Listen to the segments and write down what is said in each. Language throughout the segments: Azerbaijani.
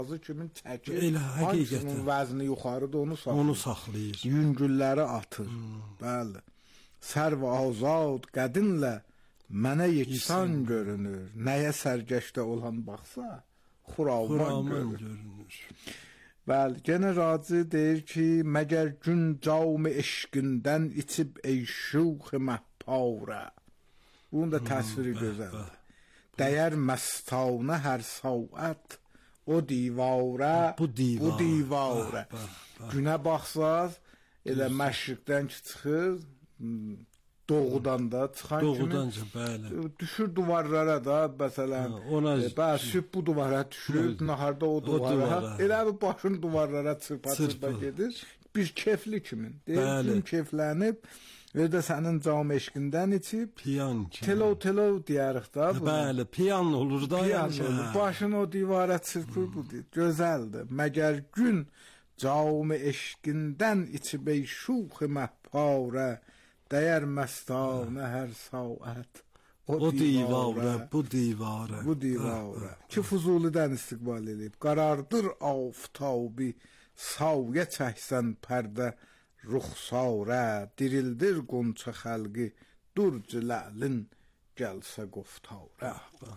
Razı kimin çəkir, elə həqiqətən hansının vəzni yuxarıdır onu saxlayır. Yüngülləri atır. Bəli. Sərv azad qədinlə mənə yeksan görünür. Nəyə sərgəşdə olan baxsa, xuraman görünür. Bəli, genə razı deyir ki, məgər gün cam eşqindən içib ey şux məhpara. Bunun da təsviri gözəldir. Dəyər məstanə hər saat o divara, bu divara. Günə baxsaz, elə məşriqdən ki çıxır, doğudan da çıxan doğudanca, bəli. Düşür duvarlara da, məsələn, süb bu duvara düşür, naharda o duvara, elə bir başın duvarlara çırpa gedir. Bir kefli kimin, deyir, gün keflənib, və də sənin cam eşqindən içib, piyan kimi. Telo deyərik da. Bəli, piyan olur da. Piyan olur, başını o divara çırpır, bu deyir, gözəldir. Məgər gün cam eşqindən içib ey şux məhpara, dəyər məstanə hər saat o divara, bu divara ki Fuzulidən istiqbal edib, qarardır aftabi sayə çəksən pərdə ruxsarə, dirildir qonça xəlqi dur cələlin gəlsə qoftarə.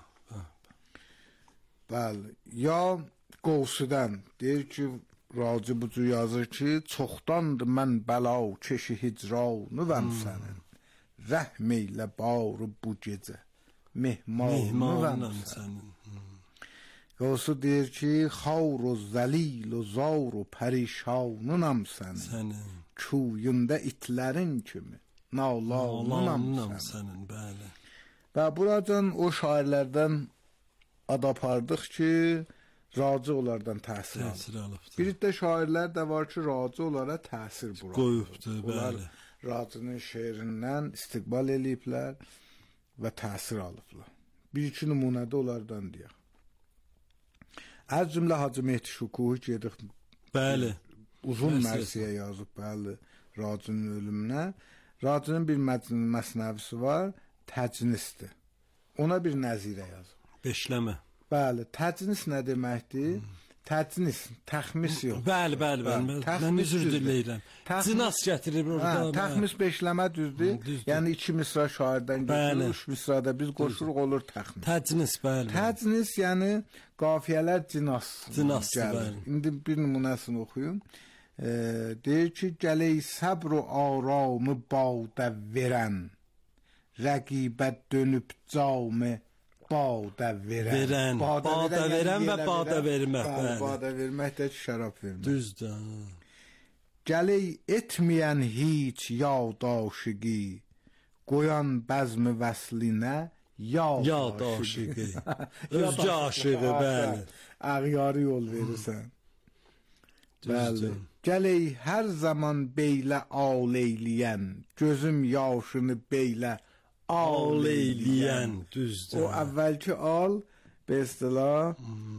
Bəli, ya Qovsudən deyir ki, Raci bucu yazır ki, çoxdandır mən bəla keşi hicranıvəm sənin, rəhm eylə barı bu gecə, mehmanıvəm sənin. Qovsu deyir ki, xavr o zəlil o zar o pərişanınam sənin, kuyunda itlərin kimi, nalanınam sənin. Və buradan o şairlərdən ad apardıq ki, Raci onlardan təsir alıb. Bir də şairlər də var ki, Raci onlara təsir qoyubdur. Onlar Racinin şeirindən istiqbal eləyiblər və təsir alıblar. Bir-iki nümunədə onlardan deyək. Az cümlə Hacı Mehdi Şukuhi gedik. Bəli. Uzun mərsiyə yazıb, bəli, Racinin ölümünə. Racinin bir məsnəvisi var, təcnisdir. Ona bir nəzirə yazıb. Beşləmə. Bəli, təcnis nə deməkdir? Təcnis, təxmis yox. Bəli. Mən üzr diləyirəm. Cinas gətirir orada. Təxmis beşləmə düzdür. Yəni 2 misra şairdən gətirir, 3 misrada biz qoşuruq olur təxmis. Təcnis, bəli. Təcnis yəni qafiyələr cinas. Cinasdır. İndi bir nümunəsini oxuyum. Deyir ki, gələk səbr o aramı bağda verən, rəqibət dönüb camı Bağda verən və bağda vermək. Bağda vermək də ki, şərab vermək. Düzdür. Gələk etməyən heç yadaşıqi, qoyan bəzmi vəslinə yadaşıqi. Özgə aşıqı, bəli. Ağyarı yol verirsən. Bəli. Gələk hər zaman beylə ağleyliyən, gözüm yaşını beylə ağleyliyən, düzdür. O əvvəlki al, be istilah,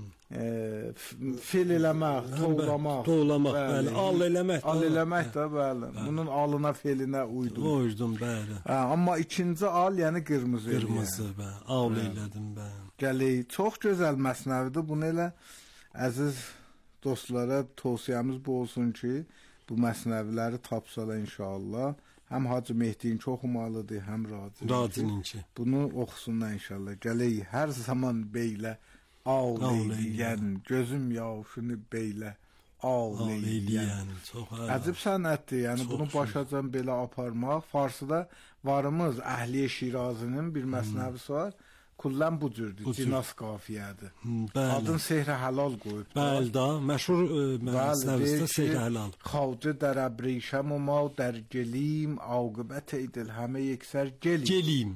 fil eləmək, toğlamaq, bəli, al eləmək də, bəli. Bunun alına, felinə uydum, bəli. Amma ikinci al, yəni qırmızı, bəli, al elədim, bəli. Gələk, çox gözəl məsnəvidir, bunu elə əziz dostlara tövsiyəmiz bu olsun ki, bu məsnəviləri tapsalar inşallah, həm Hacı Mehdi'ninki oxumalıdır, həm Racininki. Bunu oxusunlar inşallah. Gələk hər zaman beylə ağleyliyən, gözüm yaşını beylə ağleyliyən. Əcib sənətdir, yəni bunu başacan belə aparmaq. Farsıda varımız Əhliyə Şirazinin bir məsnəvisi var. Kullən bu cürdür, cinas qafiyədir. Adın Sehri Həlal qoyub. Bəli da, məşhur məsnəvisdə Sehri Həlal. Xavcı dər əbrişəm o mal dər gelim, ağıbət eydil həmə yeksər gelim. Gelim.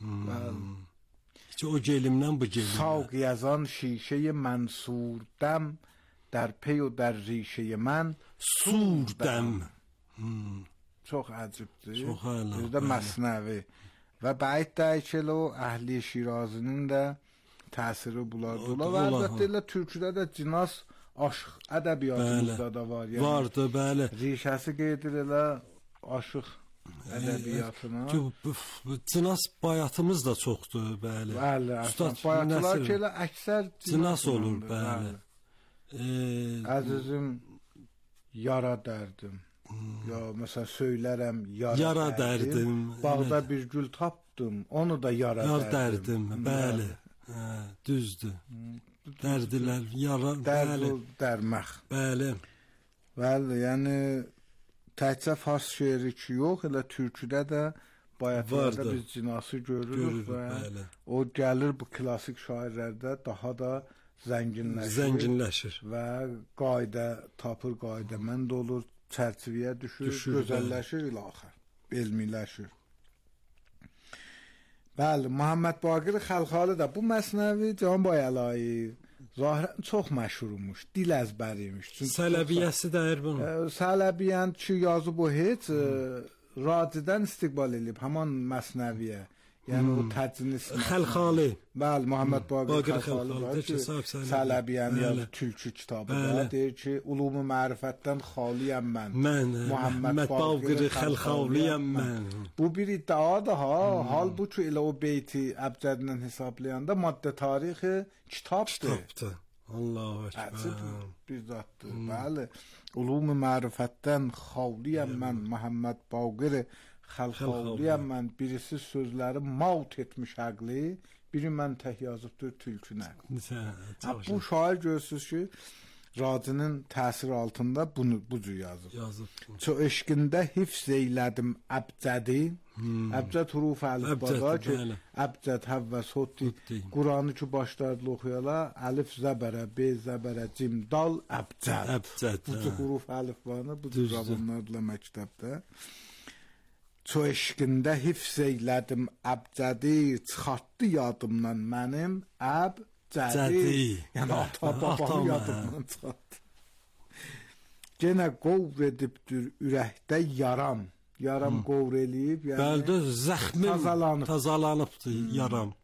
O gelimdən bu gelim. Sağ yazan şişəyi mənsurdəm, dər pey o dər rişəyi mən surdəm. Çox əcibdir. Çox hələ. Bir də məsnəvi. Və bəid dəyikəl o Əhli Şirazinin də təsiri bunlardır. Və əlbəttə elə türküdə də cinas aşıq ədəbiyyatımızda da var. Vardı, bəli. Rişəsi qeydir elə aşıq ədəbiyyatına. Cinas bayatımız da çoxdur, bəli. Bəli, bayatlar ki elə əksər cinas olur, bəli. Əzizim yara dərdim. Ya məsələn söylərəm yara dərdim. Bağda bir gül tapdım, onu da yara dərdim. Bəli. Düzdür. Dərdilər, yara, bəli. Dərmək. Bəli. Bəli, yəni təkcə fars şeiri ki yox, elə türküdə də bayatlarda biz cinası görürük və bəli. O gəlir bu klassik şairlərdə daha da zənginləşir və qayda tapır, qaydəmənd olur, çərçivəyə düşür, gözəlləşir ilaxır, elmiləşir. Bəli, Muhammed Baqir Xəlxali da bu məsnəvi Can Bayəlayi zahirən çox məşhurmuş, dil əzbəriymiş. Sələbiyyəsi dəyər bunu. Sələbiyyən ki yazıb o heç Racidən istiqbal edib həman məsnəviyə. Yəni o təcnis Xəlxali. Bəli, Muhammed Baqir Xəlxali Sələbiyyəni yazıb türkü kitabında deyir ki, Ulum-u Mərifətdən xaliyəm mən. Muhammed Baqir Xəlxaliyəm mən. Bu bir iddiadır ha. Halbuki elə o beyti əbcədlə hesablayanda maddə tarixi kitabdır. Allahu Ekber. Bir zatdır. Bəli. Ulum-u Mərifətdən xaliyəm mən. Muhammed Baqir Xəlxaliyəm mən. Birisi sözləri malt etmiş əqli, biri mən tək yazıbdır tülkünə. Bu şair görürsünüz ki, Racinin təsiri altında bu cür yazıb. Ço eşqində hifz eylədim əbcədi. Əbcəd huruf əlifbada ki, əbcəd, həvvə, sotdi. Quranı ki başlardı oxuyala, əlif zəbərə, b zəbərə, cim, dal, əbcəd. Bu cür huruf əlifbanı bu cür zamanlarla məktəbdə. Ço eşqində hifz eylədim əbcədi, çıxartdı yadımdan mənim əbcədi. Yəni ata-babamı yadımdan çıxartdı. Genə qovr edibdir ürəkdə yaram. Yaram qovr eləyib. Bəldə zəxmim tazalanıbdır yaram.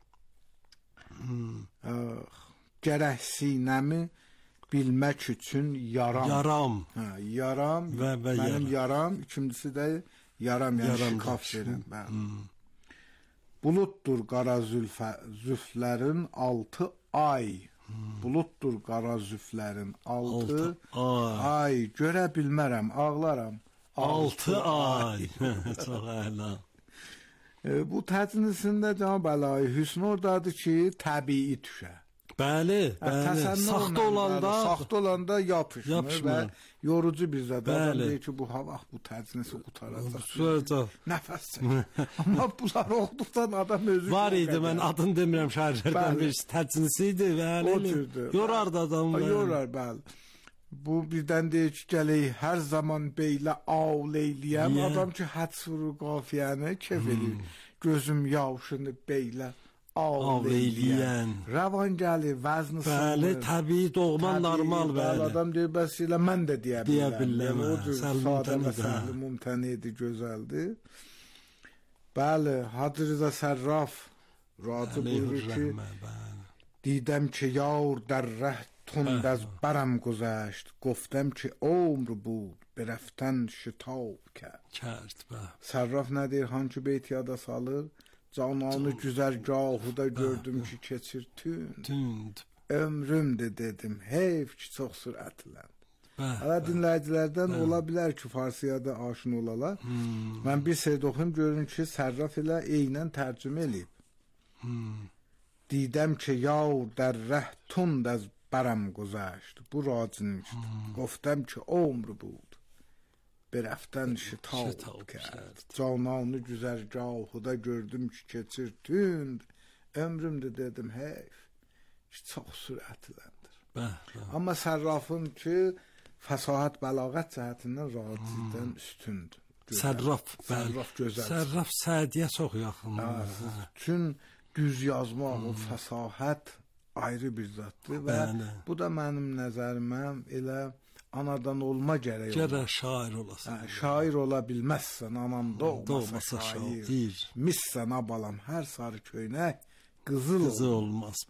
Gərək sinəmi bilmək üçün yaram. Yaram, mənim yaram. İkincisi də yaram, yəni şikaf verin. Bulutdur qara zülflərin 6 ay. Bulutdur qara zülflərin 6 ay. Görə bilmərəm, ağlaram. 6 ay. Çox əla. Bu təcnisində Can Bəlayi Hüsn oradadır ki, təbii düşə. Bəli, saxta olanda yapışmır və yorucu bir zad. Adam deyir ki, bu hava, bu təcnisi qutaracaq. Nəfəs çəkir. Amma bunları oxuduqdan adam özü... Var idi, mən adını demirəm şairlərdən birisi, təcnisi idi. Yorar da adam. Yorar, bəli. Bu birdən deyir ki, gələk hər zaman beylə ağleyliyəm. Adam ki, həds vurur qafiyəni, kef edir. Gözüm yavşını beylə ağleyliyən. Rəvan gəlir, vəzni sınır. Bəli, təbii, doğma, normal. Bəli, adam deyir, bəs ilə mən də deyə biləm. O cür sadə və səhli mümtənidir, gözəldir. Bəli, Hacı Rıza Sərraf razı buyurur ki, دیدم که یار در ره تند از برم گذشت گفتم که عمر بود به رفتن شتاب کرد. Sərraf nə deyir, hangi beyt yada salır? Cananı güzərgahıda gördüm ki keçir tünd. Ömrümdür dedim, heyf ki çox sürətlə. Hələ dinləyicilərdən ola bilər ki, farsiyada aşina olalar. Mən bir seyid oxuyum, görün ki, Sərraf ilə eynən tərcümə eləyib. دیدم که یار در ره تند از برم گذشت. Bu racinin گفتم که عمر بود به رفتن şitab کرد. Cananı güzərgahıda gördüm ki keçir tünd. Ömrümdür dedim, heyf ki çox sürətləndir. Amma Sərrafın ki fəsahət, bəlağət cəhətindən racidən üstündür. Sərraf gözəl. Sərraf Sədiyə çox yaxındır. Bütün düz yazmaq, o fəsahət ayrı bir zaddır və bu da mənim nəzərimə elə anadan olma gərək olur. Gərək şair olasan. Şair ola bilməzsən, ananda olmasa şair. Missən abalam, hər sarı köynək qızıl olmaz.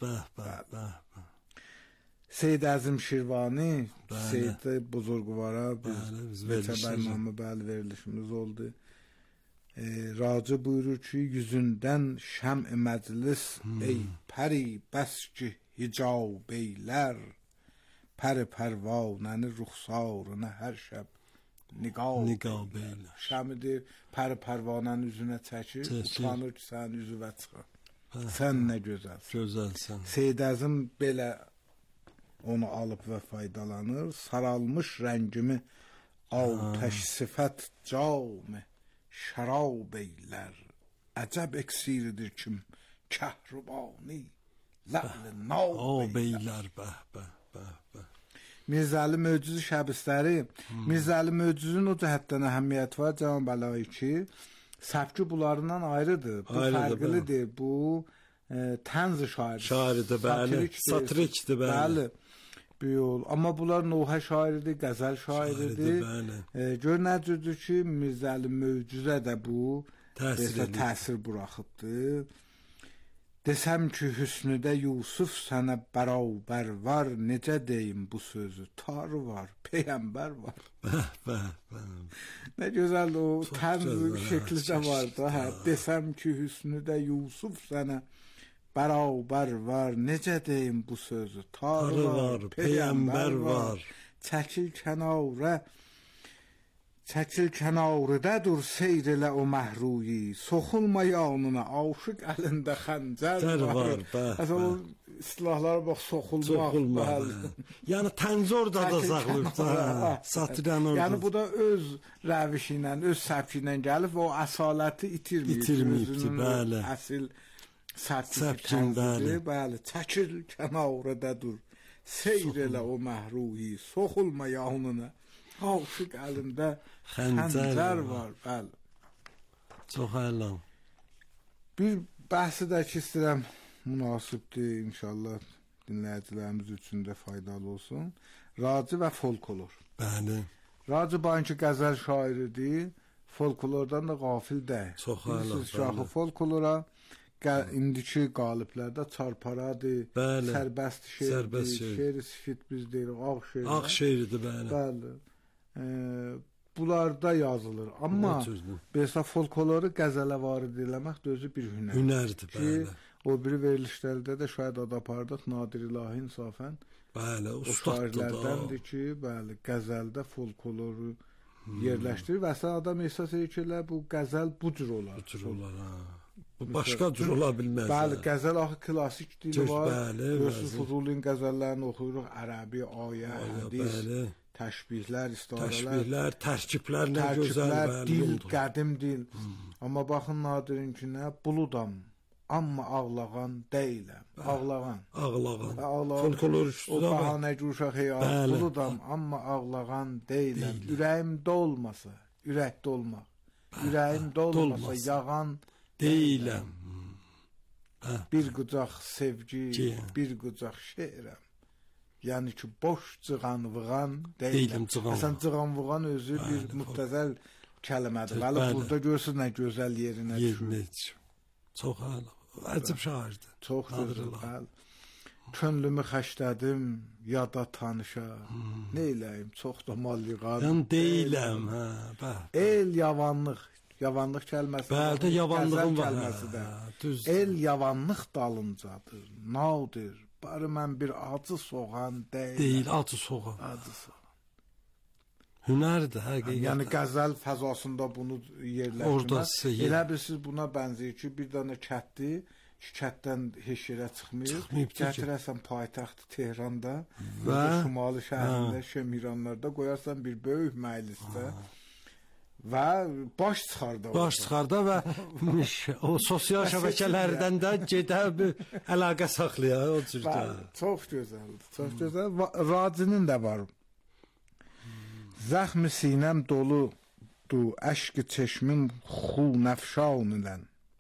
Seyyid Əzim Şirvani, Seyyid Buzurguvara biz neçə bərnamə verilişimiz oldu. Racı buyurur ki, yüzündən şəm-i məclis ey pəri bəs ki hicab eylər. pər pərvanəni ruxsarına hər şəb niqab eylər. Şəmidir, pər pərvanənin üzünə çəkir, utanır ki, sənin üzüvə çıxır. Sən nə gözəlsən. Gözəlsən. Seyid Əzim belə onu alıb və faydalanır. Saralmış rəngimi altəş sifət cami şərab eylər. Əcəb eksiridir kim kəhrubani ləhl nab eylər. Bəh. Mirzəli Möcüzü şəbistləri. Mirzəli Möcüzün o cəhətdən əhəmiyyəti var Cənab Əlahi ki, səbki bunlarından ayrıdır. Bu fərqlidir. Bu tənz şairidir, bəli. Satirikdir, bəli. Amma bunlar nohə şairidir, qəzəl şairidir. Gör nə cürdür ki, Mirzəli Möcüzə də bu təsir buraxıbdır. Desəm ki, hüsnüdə Yusuf sənə bərabər var, necə deyim bu sözü? Tarı var, peyğəmbər var. Nə gözəl o tənz şəkli də var da. Desəm ki, hüsnüdə Yusuf sənə bərabər var, necə deyim bu sözü? Tarı var, peyğəmbər var. Çəkil kənarıda dur, seyr elə o məhruyi. Soxulma yanına, aşıq əlində xəncər var. Əsəl o istilahlara bax, soxulmaq. Yəni tənz orada da saxlayıb. Satirən orada. Yəni bu da öz rəvişi ilə, öz səbki ilə gəlib və o əsaləti itirməyibdir, bəli. Əsil səbki, bəli. Çəkil kənarıda dur, seyr elə o məhruyi. Soxulma yanına. Aşıq əlində xəncər var, bəli. Çox əlam. Bir bəhsi də ki, istəyirəm, münasibdir, inşallah dinləyicilərimiz üçün də faydalı olsun. Raci və folklor. Bəli. Raci banki qəzəl şairidir, folklordan da qafil deyil. Çox əlam. Şahı folklora indiki qaliblərdə çarparadır, sərbəst şeirdir, şeir-i sifit biz deyirik, ağ şeiridir, bəli. Bunlarda yazılır. Amma belə folkloru qəzələ varid eləmək də özü bir hünər. Hünərdir, bəli. O biri verilişlərdə də şayad ad apardıq, Nadir İlahi insafən. Bəli, ustaddır da. O şairlərdəndir ki, bəli, qəzəldə folkloru yerləşdirir və əslən adam ehsas edir ki, bu qəzəl bu cür olar. Bu cür olar, Bu başqa cür ola bilməz. Bəli, qəzəl axı klassik dili var. Yusuf Fuzulin qəzəllərini oxuyuruq, ərəbi, ayə, hədis. Təşbihlər, istərələr, tərkiblər nə gözəl, dil, qədim dil. Amma baxın Nadir'inkinə, buludam, amma ağlağan deyiləm. Ağlağan. Folklor üstüdə. O bahanəci uşaq heyat, buludam, amma ağlağan deyiləm. Ürəyimdə olmasa, ürəkdə olmaq. Ürəyimdə olmasa, yağan deyiləm. Bir qucaq sevgi, bir qucaq şeirəm. Yəni ki, boş cığanvığan deyiləm. Əsən cığanvığan özü bir müxtəzəl kəlmədir. Bəli, burada görürsünüz nə gözəl yerinə düşür. Çox əcib şairdir. Çox gözəl, bəli. Könlümü xəşlədim, yada tanışa. Neyləyim, çox da mal yığadım. Deyiləm, El yavanlıq. Yavanlıq kəlməsi. Bəli, yavanlığın var. El yavanlıq dalıncadır, nadir. Barı mən bir acı soğan deyil, acı soğan. Hünərdir, həqiqətən. Yəni qəzəl fəzasında bunu yerləşdirmək. Elə bilirsiniz buna bənzəyir ki, bir dənə kətdir, kətdən heç yerə çıxmayıb. Gətirəsən paytaxtı Tehranda və şimali şəhərində, Şəmiranlarda qoyarsan bir böyük məclisdə. Və baş çıxarda və o sosial şəbəkələrdən də gedə bir əlaqə saxlayır o cürdə. Çox gözəldir, çox gözəl. Racinin də var. Zəxmi sinəm doludur, əşq-i çeşmin xun əfşan ilə.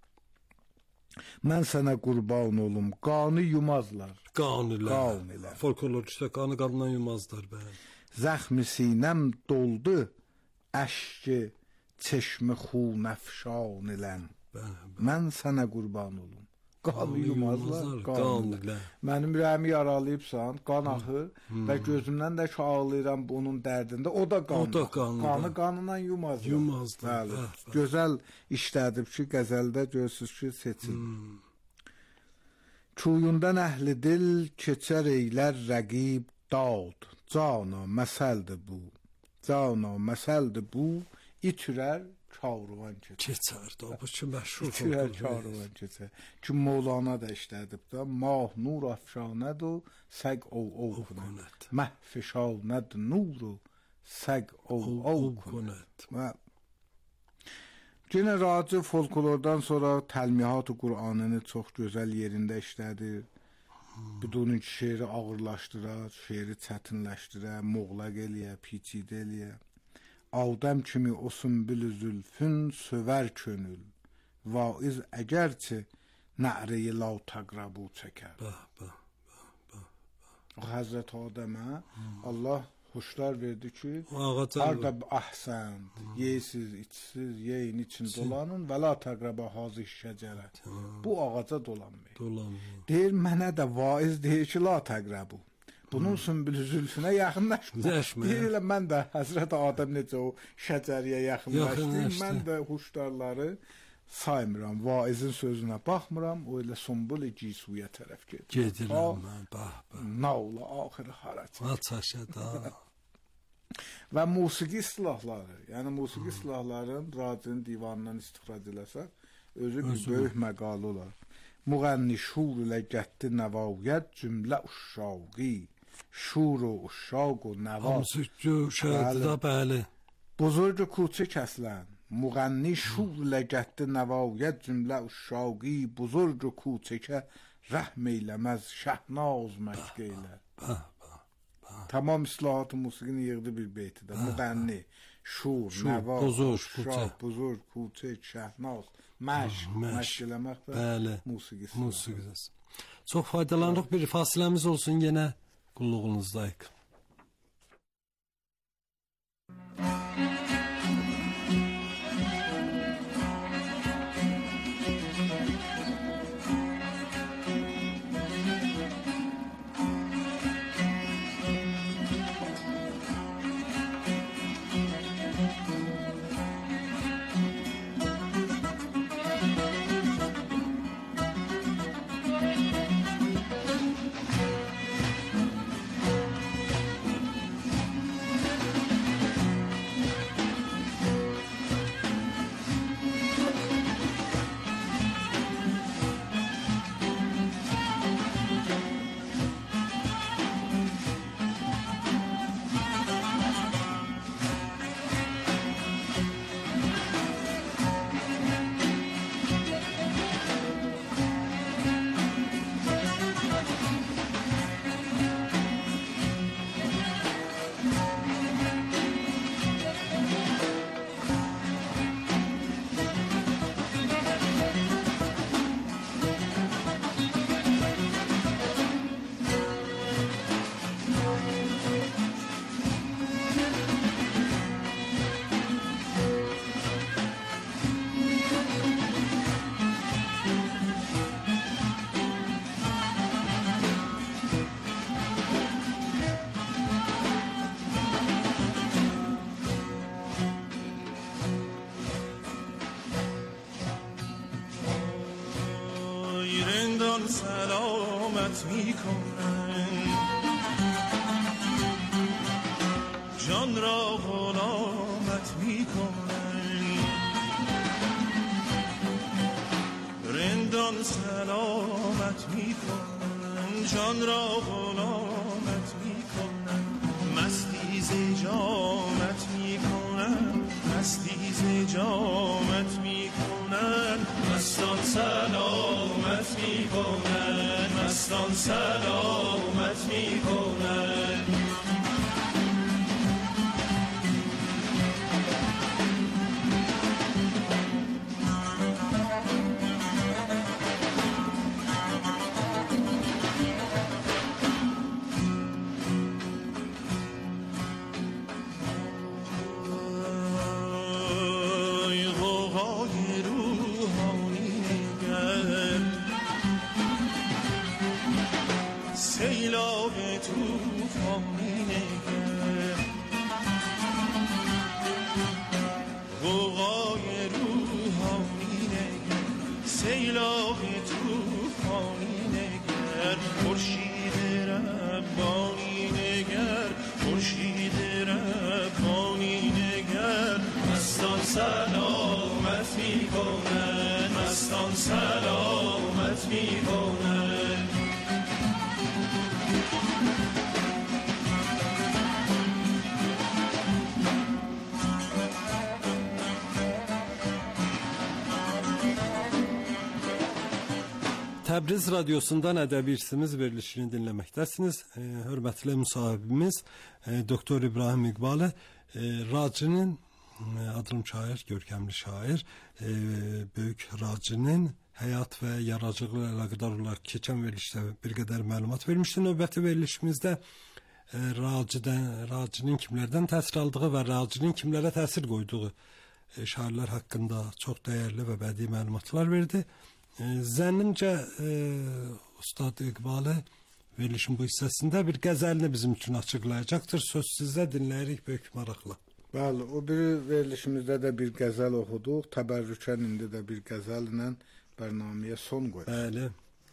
Mən sənə qurban olum, qanı yumazlar. Qan ilə. Folkloristlər qanı qanından yumazlar. Zəxmi sinəm doldu, əşki çeşmi xun əfşan ilən. Mən sənə qurban olum. Qanı yumazlar, qan ilə. Mənim ürəyimi yaralayıbsan, qan axır və gözümdən də ki ağlayıram bunun dərdində. O da qan. Qanı qanından yumazlar. Gözəl işlədib ki, qəzəldə görürsünüz ki, seçil. Kuyundan əhli dil keçər eylər rəqib, dad cana məsəldir bu. Cana məsəldir bu, itürər karvan keçər. Bu ki məşhur itürər karvan keçər. Ki Mevlana da işlədib də, mah nur afşanədu, səq ov kunət. Məhfişanəd nuru, səq ov kunət. Yine Raci folklordan sonra təlmihat-ı Qur'anını çox gözəl yerində işlədir. Bunun şeiri ağırlaşdırar, şeiri çətinləşdirər, moğlaq eləyə, piçidə eləyə. Adəm kimi o sümbül zülfün sövər könül. Vaiz əgərçi nə'ri-i la təqrabu çəkər. Həzrət Adəmə Allah hoşlar verdi ki, harda əhsənd, yeysiz, içsiz, yeyin için dolanın və la təqrəbə hazih şəcərə. Bu ağaca dolanmayın. Deyir, mənə də vaiz deyir ki, la təqrəbu. Bunun sümbülü zülfünə yaxınlaşma. Deyir, mən də Həzrət Adəm necə o şəcəriyə yaxınlaşdım, mən də hoşlarları saymıram, vaizin sözünə baxmıram, o elə sümbül-i cisuyə tərəf gedirəm mən, Navla axırı haraç. Açaşada. Və musiqi silahları, yəni musiqi silahların Racinin divanından istixrac eləsək, özü bir böyük məqalı olar. Müğənni şur ilə gətdi nəvaviyyət cümlə uşşaqi, şur u uşşaq u nəva. Hamısı şəhərdə də, bəli. Buzurcu kuçi kəsilən, müğənni şur ilə gətdi nəvaviyyət cümlə uşşaqi, buzurcu kuçikə rəhm eyləməz, şəhnaz məşq eylər. Tamam islahat-ı musiqini yığdı bir beytidə. Müğənni, şur, nəva, uşşaq, buzurc, kuçik, şəhnaz, məşq eləmək və musiqisi. Çox faydalanırıq, bir fasiləmiz olsun, yenə qulluğunuzdayıq. سلامت میکنن جان را غلامت میکنن رندان سلامت میکنن جان را غلامت میکنن مستی ز جامت میکنن مستی ز جامت میکنن مستان سلامت میکنن مستان سلامت میکنن سیلاب تو ربانی نگر مستان سلامت میکنن مستان سلامت میکنن Təbriz radiosundan ədəbi irsimiz verilişini dinləməkdəsiniz. Hörmətli müsahibimiz Doktor İbrahim İqbalı, Racinin, adım şair, görkəmli şair, böyük Racinin həyat və yaradıcılığı ilə əlaqədar olaraq keçən verilişdə bir qədər məlumat vermişdi. Növbəti verilişimizdə Racinin kimlərdən təsir aldığı və Racinin kimlərə təsir qoyduğu şairlər haqqında çox dəyərli və bədii məlumatlar verdi. Zənnimcə Ustad İqbalı verilişin bu hissəsində bir qəzəlini bizim üçün açıqlayacaqdır. Söz sizdə, dinləyirik böyük maraqla. Bəli, o biri verilişimizdə də bir qəzəl oxuduq. Təbərrükən indi də bir qəzəllə bərnaməyə son qoyuruq. Bəli.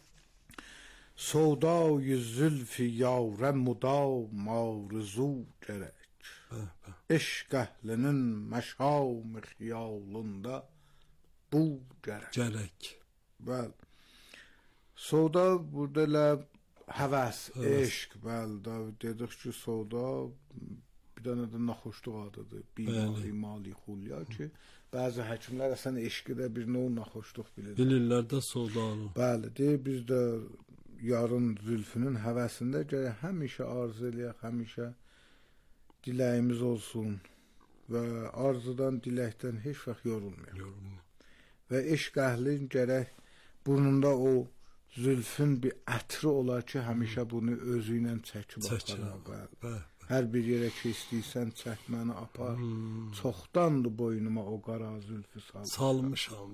Sovdayı zülfü yarəm mudav marzu gərək. Eşq əhlinin məşam xiyalında bu gərək. Bəli. Savda burada elə həvəs, eşq, bəli, dedik ki, savda bir dənə də naxoşluq adıdır. Bimali, mali, xulya ki, bəzi həkimlər əsən eşqi də bir növ naxoşluq bilir. Bilirlər də savdanı. Bəli, deyir, biz də yarın zülfünün həvəsində gərək həmişə arzu eləyək, həmişə diləyimiz olsun və arzudan, diləkdən heç vaxt yorulmayaq. Və eşq əhlin gərək burnunda o zülfün bir ətri olar ki, həmişə bunu özü ilə çəkib apar. Hər bir yerə ki, istəyirsən çəkməni apar. Çoxdandır boynuma o qara zülfü salmışam.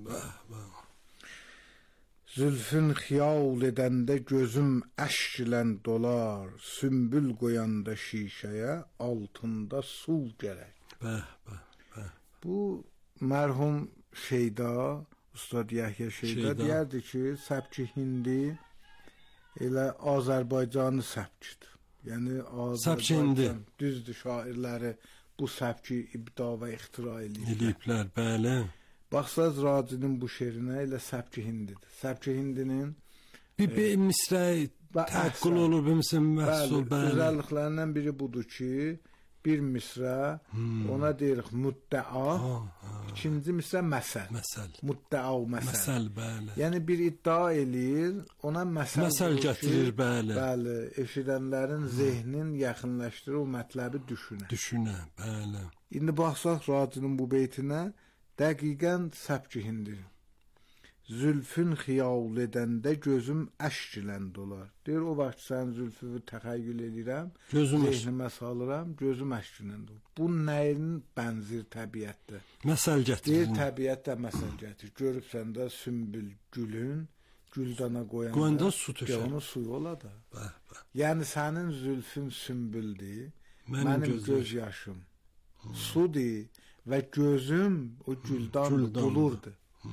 Zülfün xiyal edəndə gözüm əşq ilə dolar, sümbül qoyanda şişəyə altında su gərək. Bu mərhum Şeyda, Ustad Yəhya Şeyda deyərdi ki, səbki hindi elə Azərbaycanı səbkidir. Yəni Azərbaycan düzdür, şairləri bu səbki ibda və ixtira eləyiblər. Bəli. Baxsaz Racinin bu şeirinə elə səbki hindidir. Səbki hindinin bir misrə təqqül olur, bir məhsul. Gözəlliklərindən biri budur ki, bir misrə, ona deyirik müddəa, ikinci misrə məsəl. Müddəa, məsəl. Bəli. Yəni bir iddia eləyir, ona məsəl gətirir, bəli. Bəli, eşidənlərin zehnin yaxınlaşdırır, o mətləbi düşünə, bəli. İndi baxsaq Racinin bu beytinə, dəqiqən səbki hindir. Zülfün xiyal edəndə gözüm əşq ilə dolar. Deyir, o vaxt sən zülfü təxəyyül edirəm, zehnimə salıram, gözüm əşq ilə dolar. Bu nəyin bənzir təbiətdə? Məsəl gətirir. Deyir, təbiətdə məsəl gətirir. Görübsən də sümbül gülün, güldana qoyanda su düşər. Onun suyu ola da. Yəni sənin zülfün sümbüldür, mənim göz yaşım sudur və gözüm o güldan bulurdu.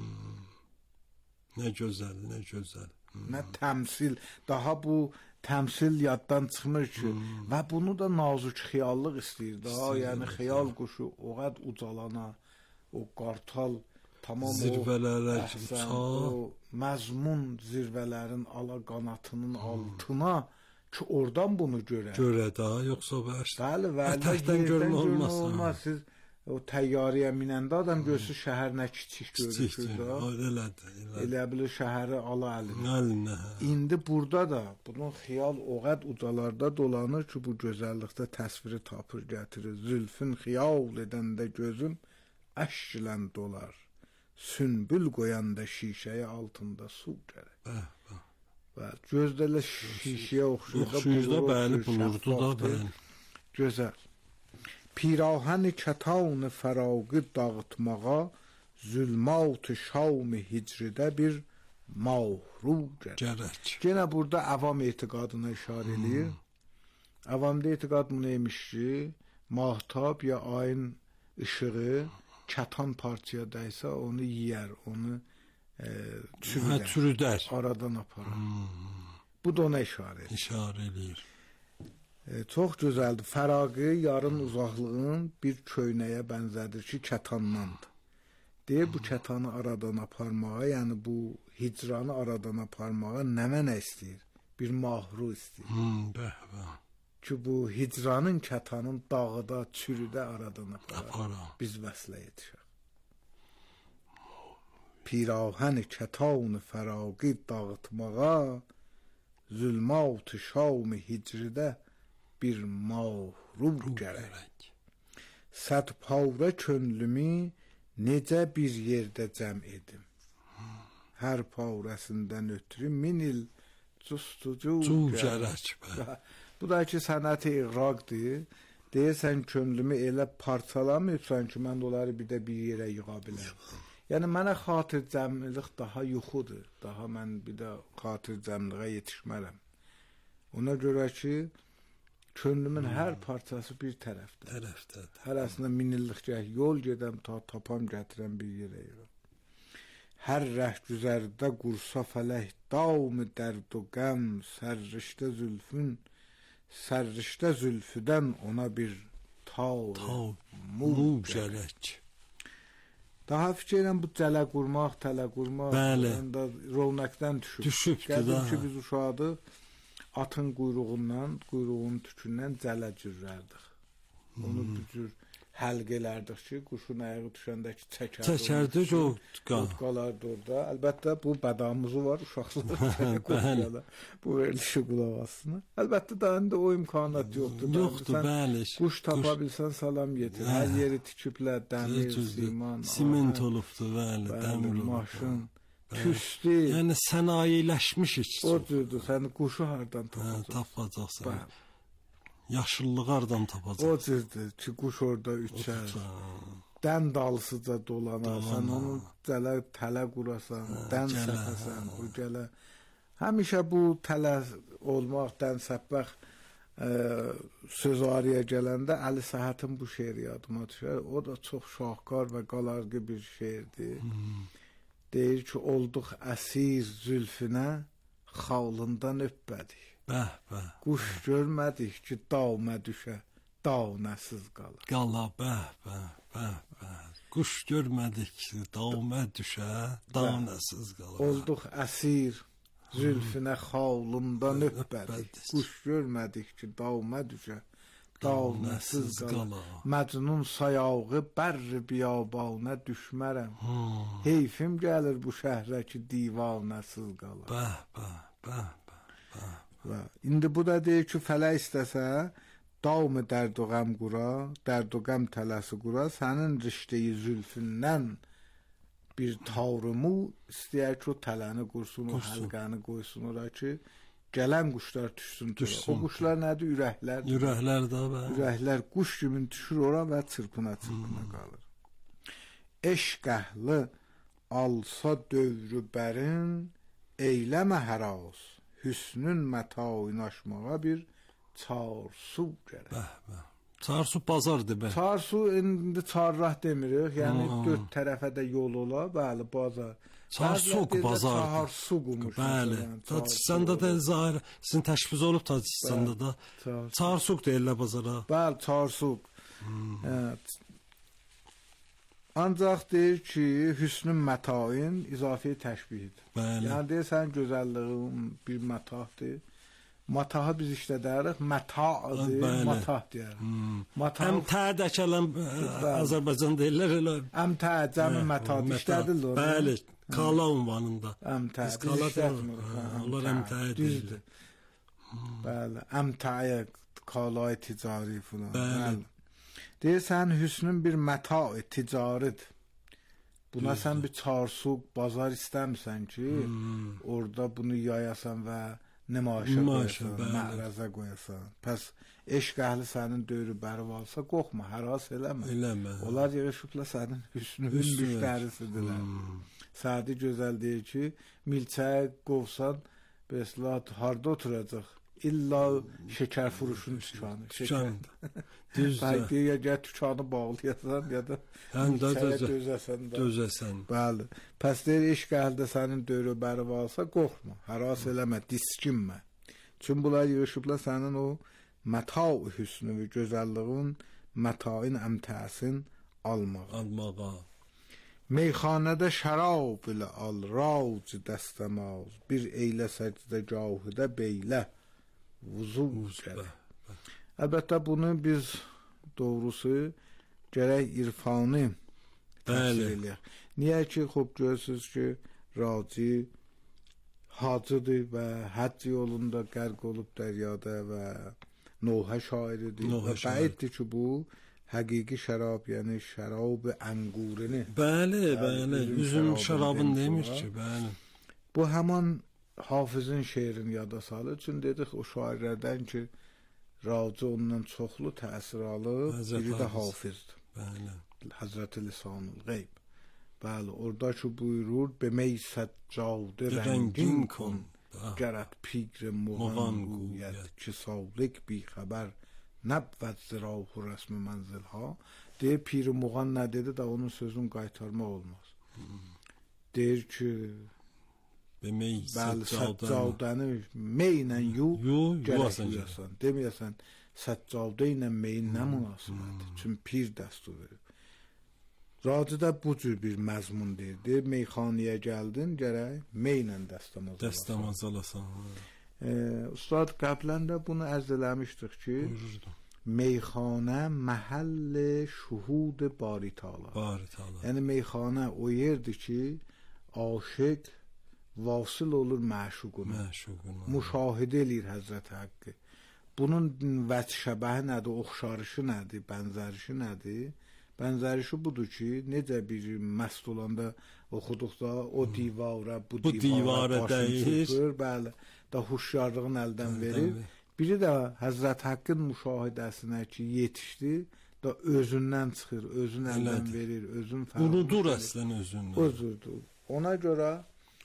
Nə gözəl, nə gözəl. Nə təmsil, daha bu təmsil yaddan çıxmır ki, və bunu da nazik xiyallıq istəyir daha, yəni xiyal quşu o qəd ucalana, o qartal tamam zirvələrə o məzmun zirvələrin ala qanatının altına ki, oradan bunu görə daha, yoxsa bəli, ətəkdən görmə olmaz. Siz o təyyarəyə minəndə adam görsün şəhər nə kiçik görür da. Elə bilir şəhəri ala əlinə. İndi burada da bunun xiyal o qəd ucalarda dolanır ki, bu gözəllikdə təsviri tapır, gətirir. Zülfün xiyal edəndə gözüm əşq ilə dolar. Sümbül qoyanda şişəyə altında su gərək. Gözdə elə şişəyə oxşuyur da, bəli, bulurdu da, bəli. Gözəl. پیراهن کتان فراغ dağıtmağa zülmat-ı şam hicrdə bir mahru gərək. Yenə burada avam etiqadına işarə edir. Avamda etiqad bu neymiş ki, mahtab ya ayın ışığı katan parçaya dəysə onu yiyər, onu çürüdər, aradan aparır. Bu da ona işarə edir. Çox gözəldir. Fəraqı yarın uzaqlığın bir köynəyə bənzədir ki, kətandandır. Deyir, bu kətanı aradan aparmağa, yəni bu hicranı aradan aparmağa nə mənə istəyir? Bir mahru istəyir. Ki, bu hicranın, kətanın dağıda, çürüdə aradan aparar. Biz vəslə yetişək. Pirahən kətan fəraqı dağıtmağa, zülmat-ı şam hicridə bir mahrum gərək. Səd pavra könlümü necə bir yerdə cəm edim. Hər pavrəsindən ötürü min il custucu gərək. Bu da ki, sənət-i iqraqdır. Deyirsən, könlümü elə parçalamayıbsan ki, mən onları bir də bir yerə yığa biləm. Yəni, mənə xatir cəmlilik daha yuxudur. Daha mən bir də xatir cəmliğə yetişmərəm. Ona görə ki, könlümün hər parçası bir tərəfdə. Hərəsində minillik yol gedəm, ta tapam gətirəm bir yerə yığım. Hər rəh güzərdə qursa fələk, daim dərd o qəm, sərrişdə zülfüdən ona bir tav gərək. Daha fikir edirəm, bu cələ qurmaq, tələ qurmaq, rovnaqdan düşüb. Gəldim ki, biz uşaqdıq, atın quyruğunun tükündən cələ cürərdik. Onu bir cür həlq elərdik ki, quşun ayağı düşəndəki çəkərdik, o qalardı orada. Əlbəttə, bu bədamızı var, uşaqlar. Bu verilişi qulaq asına. Əlbəttə, daha indi o imkanat yoxdur. Yoxdur, bəli. Quş tapa bilsən, salam getir. Hər yeri tikiblər, dəmir, siman. Siment olubdur, bəli, dəmir olubdur. Maşın. Tüstü. Yəni sənayeləşmişik. O cürdür, sən quşu hardan tapacaqsan? Yaşıllıq hardan tapacaqsan? O cürdür ki, quş orada üçər. Dən dalısıca dolanar, sən onu tələ qurasan, dən səpəsən, bu gələ. Həmişə bu tələ olmaq, dən səpmək söz araya gələndə Əli Səhətin bu şeiri yadıma düşər. O da çox şahkar və qalarqı bir şeirdir. Deyir ki, olduq əsir zülfünə, xalından öpmədik. Quş görmədik ki, davmə düşə, davnəsiz qalır. Quş görmədik ki, davmə düşə, davnəsiz qalır. Olduq əsir zülfünə, xalından öpmədik. Quş görmədik ki, davmə düşə, davnəsiz qalır. Məcnun sayağı bərri biyabanə düşmərəm. Heyfim gəlir bu şəhrə ki, divanəsiz qalır. İndi bu da deyir ki, fələk istəsə, davmı dərd o qəm qura, dərd o qəm tələsi qura, sənin rişteyi zülfündən bir tavrımı istəyər ki, o tələni qursun, o həlqəni qoysun ora ki, gələn quşlar düşsün. O quşlar nədir? Ürəklər. Ürəklər də bə. Ürəklər quş kimi düşür ora və çırpına qalır. Eşq əhli alsa dövrü bərin, eyləmə həraz, hüsnün mətayın aşmağa bir çarsu gərək. Çarsu bazar demək. Çarsu indi çarrah demirik, yəni dörd tərəfə də yol ola, bəli, bazar. Çarsuq bazar. Çarsuqmuş. Bəli. Tacikistanda da zahir sizin təşviz olub Tacikistanda da. Çarsuq deyirlər bazara. Bəli, çarsuq. Ancaq deyir ki, hüsnün mətayın izafi təşbihdir. Yəni deyirsən, gözəlliğin bir mətahdır. Matahı biz işlədərik, mətahdır, matah deyərik. Əmtə dəkələn Azərbaycan deyirlər elə. Əmtə, cəmi mətah işlədilir orada. Bəli, qala ünvanında. Əmtə, biz işlətmirik. Onlar əmtəyə düzdür. Bəli, əmtəyə, qalay ticari falan. Bəli. Deyirsən, hüsnün bir mətah ticaridir. Buna sən bir çarsuq, bazar istəmirsən ki, orada bunu yayasan və nümayişə qoyasan, məhrazə qoyasan. Pəs eşq əhli sənin dövrü bəri alsa, qorxma, həras eləmə. Onlar yığışıbla sənin hüsnün müştərisidirlər. Sədi gözəl deyir ki, milçəyə qovsan, bəslat harda oturacaq? İlla şəkər furuşun tükanı. Düzdür. Ya gəl tükanı bağlayasan, ya da milçəyə dözəsən. Bəli. Pəs deyir, eşq əhli sənin dövrü bəri alsa, qorxma, həras eləmə, diskinmə. Çünki bunlar yığışıbla sənin o mata hüsnü və gözəlliyin mataın əmtəsin almağa. Meyxanədə şərab ilə al rauc dəstəmaz, bir eylə səcdə cahidə beylə vuzu gələ. Əlbəttə bunu biz doğrusu gərək irfanı təfsir eləyək. Niyə ki, xub görürsünüz ki, Raci hacıdır və həcc yolunda qərq olub dəryada və Nohə şairidir və bəiddir ki, bu həqiqi şərab, yəni şərab ənqurini. Bəli, üzüm şərabın demiş ki, bəli. Bu həman Hafizin şeirini yada salır. Çünki dedik o şairlərdən ki, Raci ondan çoxlu təsir alıb, biri də Hafizdir. Bəli. Həzrəti Lisanul Qeyb. Bəli, orada ki buyurur, Bemey səccadə rəngin kon, gərət pigr muğan guyət, ki savlik bi xəbər nəbvət zirahü rəsmi mənzilha. Deyir, pir muğan nə dedi də onun sözünü qaytarmaq olmaz. Deyir ki, bəli, səccadəni meynə gərək yuyasan. Deməyəsən, səccadə ilə meyin nə münasibədir? Çünki pir dəstur verir. Racidə bu cür bir məzmun deyir, meyxanəyə gəldin, gərək meynlə dəstəmaz alasan. Ustad qəblən də bunu ərz eləmişdik ki, meyxanə məhəll şuhud bari təala. Yəni meyxanə o yerdir ki, aşiq vasıl olur məşuquna. Müşahidə eləyir Həzrət Haqqı. Bunun vəc şəbəhi nədir, oxşarışı nədir, bənzərişi nədir? Bənzərişi budur ki, necə bir məst olanda oxuduqda o divara, bu divara başını çıxır, bəli, da huşyarlığın əldən verir. Biri də Həzrət Haqqın müşahidəsinə ki, yetişdi, da özündən çıxır, özün əldən verir, özün fərq. Unudur əslən özündən. Özüdür. Ona görə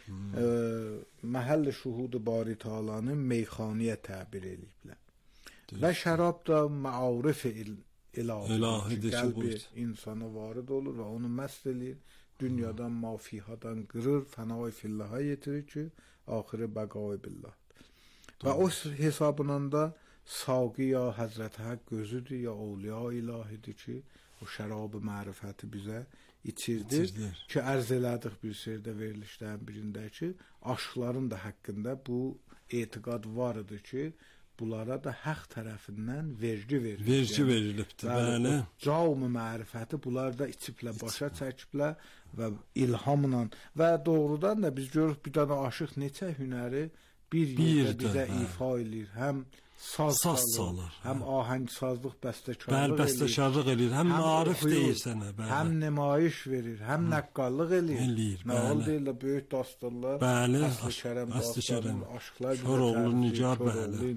məhəll şuhud bari təalanı meyxanəyə təbir ediblər. Və şərab da məarif ilahidir ki, qəlbi insana varid olur və onu məst eləyir, dünyadan, mafihadan qırır, fənai fillaha yetirir ki, axırı bəqai billah. Və o hesabından da saqi ya Həzrət Haqq özüdür, ya Avliya ilahidir ki, o şərab-ı mərifəti bizə içirdir ki, ərz elədik bir sirdə verilişlərin birində ki, aşıqların da haqqında bu etiqad var idi ki, bunlara da haqq tərəfindən vergi verilir. Vergi verilibdir, bəli. Cam-ı mərifəti bunlar da içiblə, başa çəkiblə və ilhamla və doğrudan da biz görürük bir dənə aşıq neçə hünəri bir yerdə bizə ifa edir. Həm saz çalır, həm ahəngsazlıq, bəstəkarlıq edir, həm marif deyir sənə, həm nümayiş verir, həm nəqqallıq edir. Nə oldu elə böyük dasturlar, Əsl Kərəm dasturlar, aşıqlar Koroğlu, Nigar, bəli.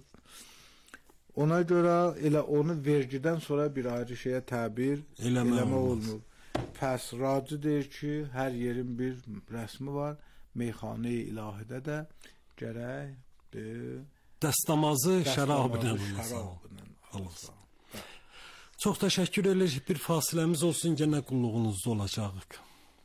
Ona görə elə onu vergidən sonra bir ayrı şeyə təbir eləmə olmur. Pəs Raci deyir ki, hər yerin bir rəsmi var, meyxanə-i ilahidə də gərək dəstəmazı şərabla alasan. Çox təşəkkür edirik. Bir fasiləmiz olsun, yenə qulluğunuzda olacağıq.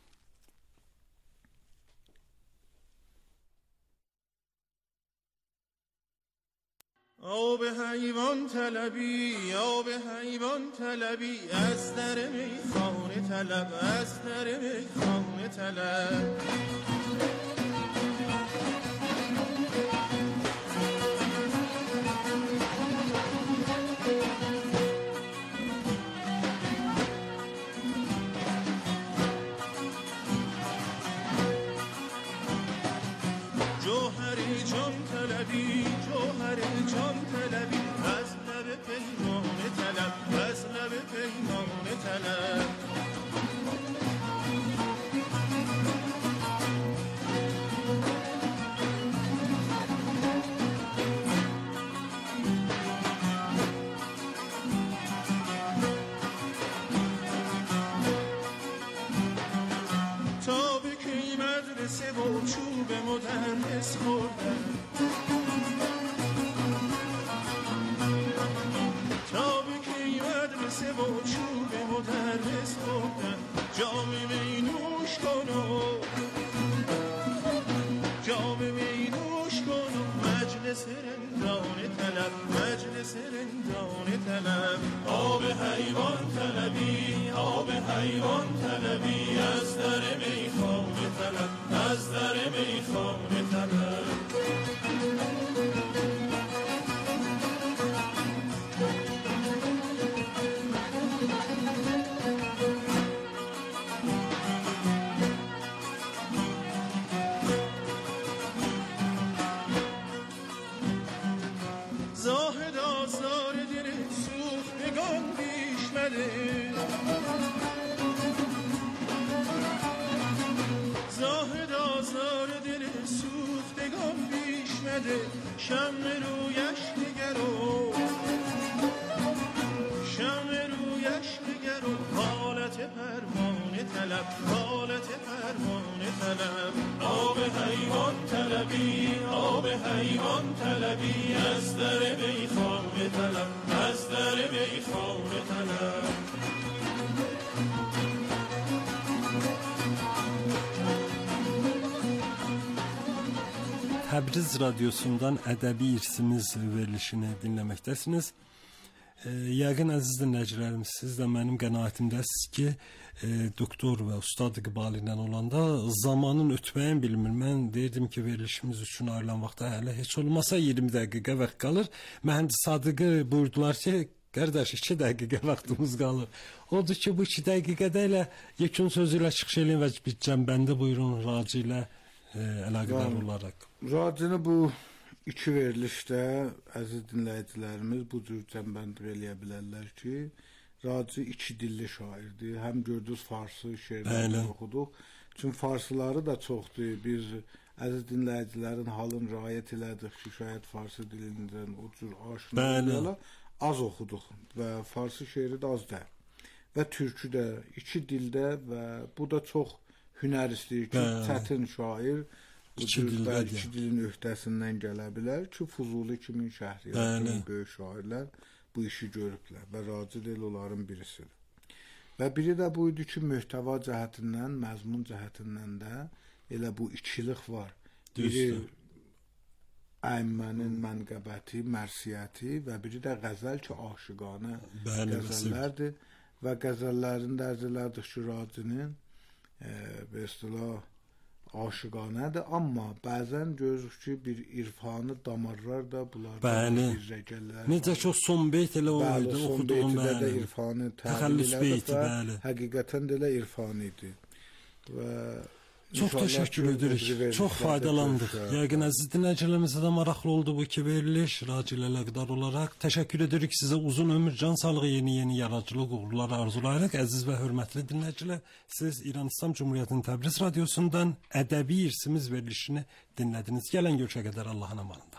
آب حیوان طلبی آب حیوان طلبی از در میخانه طلب از در میخانه طلب جوهری جان طلبی جوهری جان طلبی از لب پیمانه طلب از لب پیمانه طلب تا به کی مدرسه و چوب مدرس خوردن تا به کی مدرسه و چوب مدرس خوردن جام می نوش کن و جام می نوش کن و مجلس رندانه طلب مجلس زندان طلب آب حیوان طلبی آب حیوان طلبی از در میخانه طلب از در میخانه طلب زاهد آزار دل سوختگان پیش مده زاهد آزار دل سوختگان پیش مده شمع رویش نگرو شمع رویش نگرو حالت پروانه طلب حالت پروانه طلب آب حیوان طلبی آب حیوان طلبی از در میخانه طلب از در میخانه طلب Təbriz radiosundan ədəbi irsimiz verilişini dinləməkdəsiniz. Yəqin əziz dinləyicilərimiz, siz də mənim qənaətimdəsiniz ki, doktor və ustad İqbal ilə olanda zamanın ötməyin bilmir. Mən deyirdim ki, verilişimiz üçün ayrılan vaxtda hələ heç olmasa 20 dəqiqə vaxt qalır. Mühəndis Sadıqı buyurdular ki, qardaş 2 dəqiqə vaxtımız qalır. Odur ki, bu 2 dəqiqədə elə yekun sözü ilə çıxış eləyin və bir cəmbəndə buyurun Raci ilə əlaqədar olaraq. Racini bu iki verilişdə əziz dinləyicilərimiz bu cür cəmbəndir eləyə bilərlər ki, Raci iki dilli şairdir. Həm gördünüz farsı şeirləri oxuduq. Çünki farsıları da çoxdur. Biz əziz dinləyicilərin halını riayət elədik ki, şayət farsı dilindən o cür aşina az oxuduq və farsı şeiri də az da. Və türkü də iki dildə və bu da çox hünər istəyir ki, çətin şair bu iki dilin öhdəsindən gələ bilər ki, Fuzuli kimi, Şəhriyar kimi böyük şairlər bu işi görüblər və Raci del onların birisidir. Və biri də bu idi ki, möhtəva cəhətindən, məzmun cəhətindən də elə bu ikilik var. Biri əymənin mənqəbəti, mərsiyyəti və biri də qəzəl ki, aşıqanə qəzəllərdir və qəzəllərin dərzilərdir ki, Racinin به اصطلاح aşıqanədir, amma bəzən görürük ki, bir irfanı damarlar da bunlardan bir rəgəllər. Necə ki, o son beyt elə o idi, oxuduğum bəli. İrfanı təxəllüs beyti, bəli. Həqiqətən də elə irfan idi. Və çox təşəkkür edirik. Çox faydalandıq. Yəqin əziz dinləyicilərimizə də maraqlı oldu bu iki veriliş Raci ilə əlaqədar olaraq. Təşəkkür edirik sizə, uzun ömür, can sağlığı, yeni yaradıcılıq uğurları arzulayırıq. Əziz və hörmətli dinləyicilər, siz İran İslam Cümhuriyyətinin Təbriz radiosundan ədəbi irsimiz verilişini dinlədiniz. Gələn görüşə qədər Allahın amanında.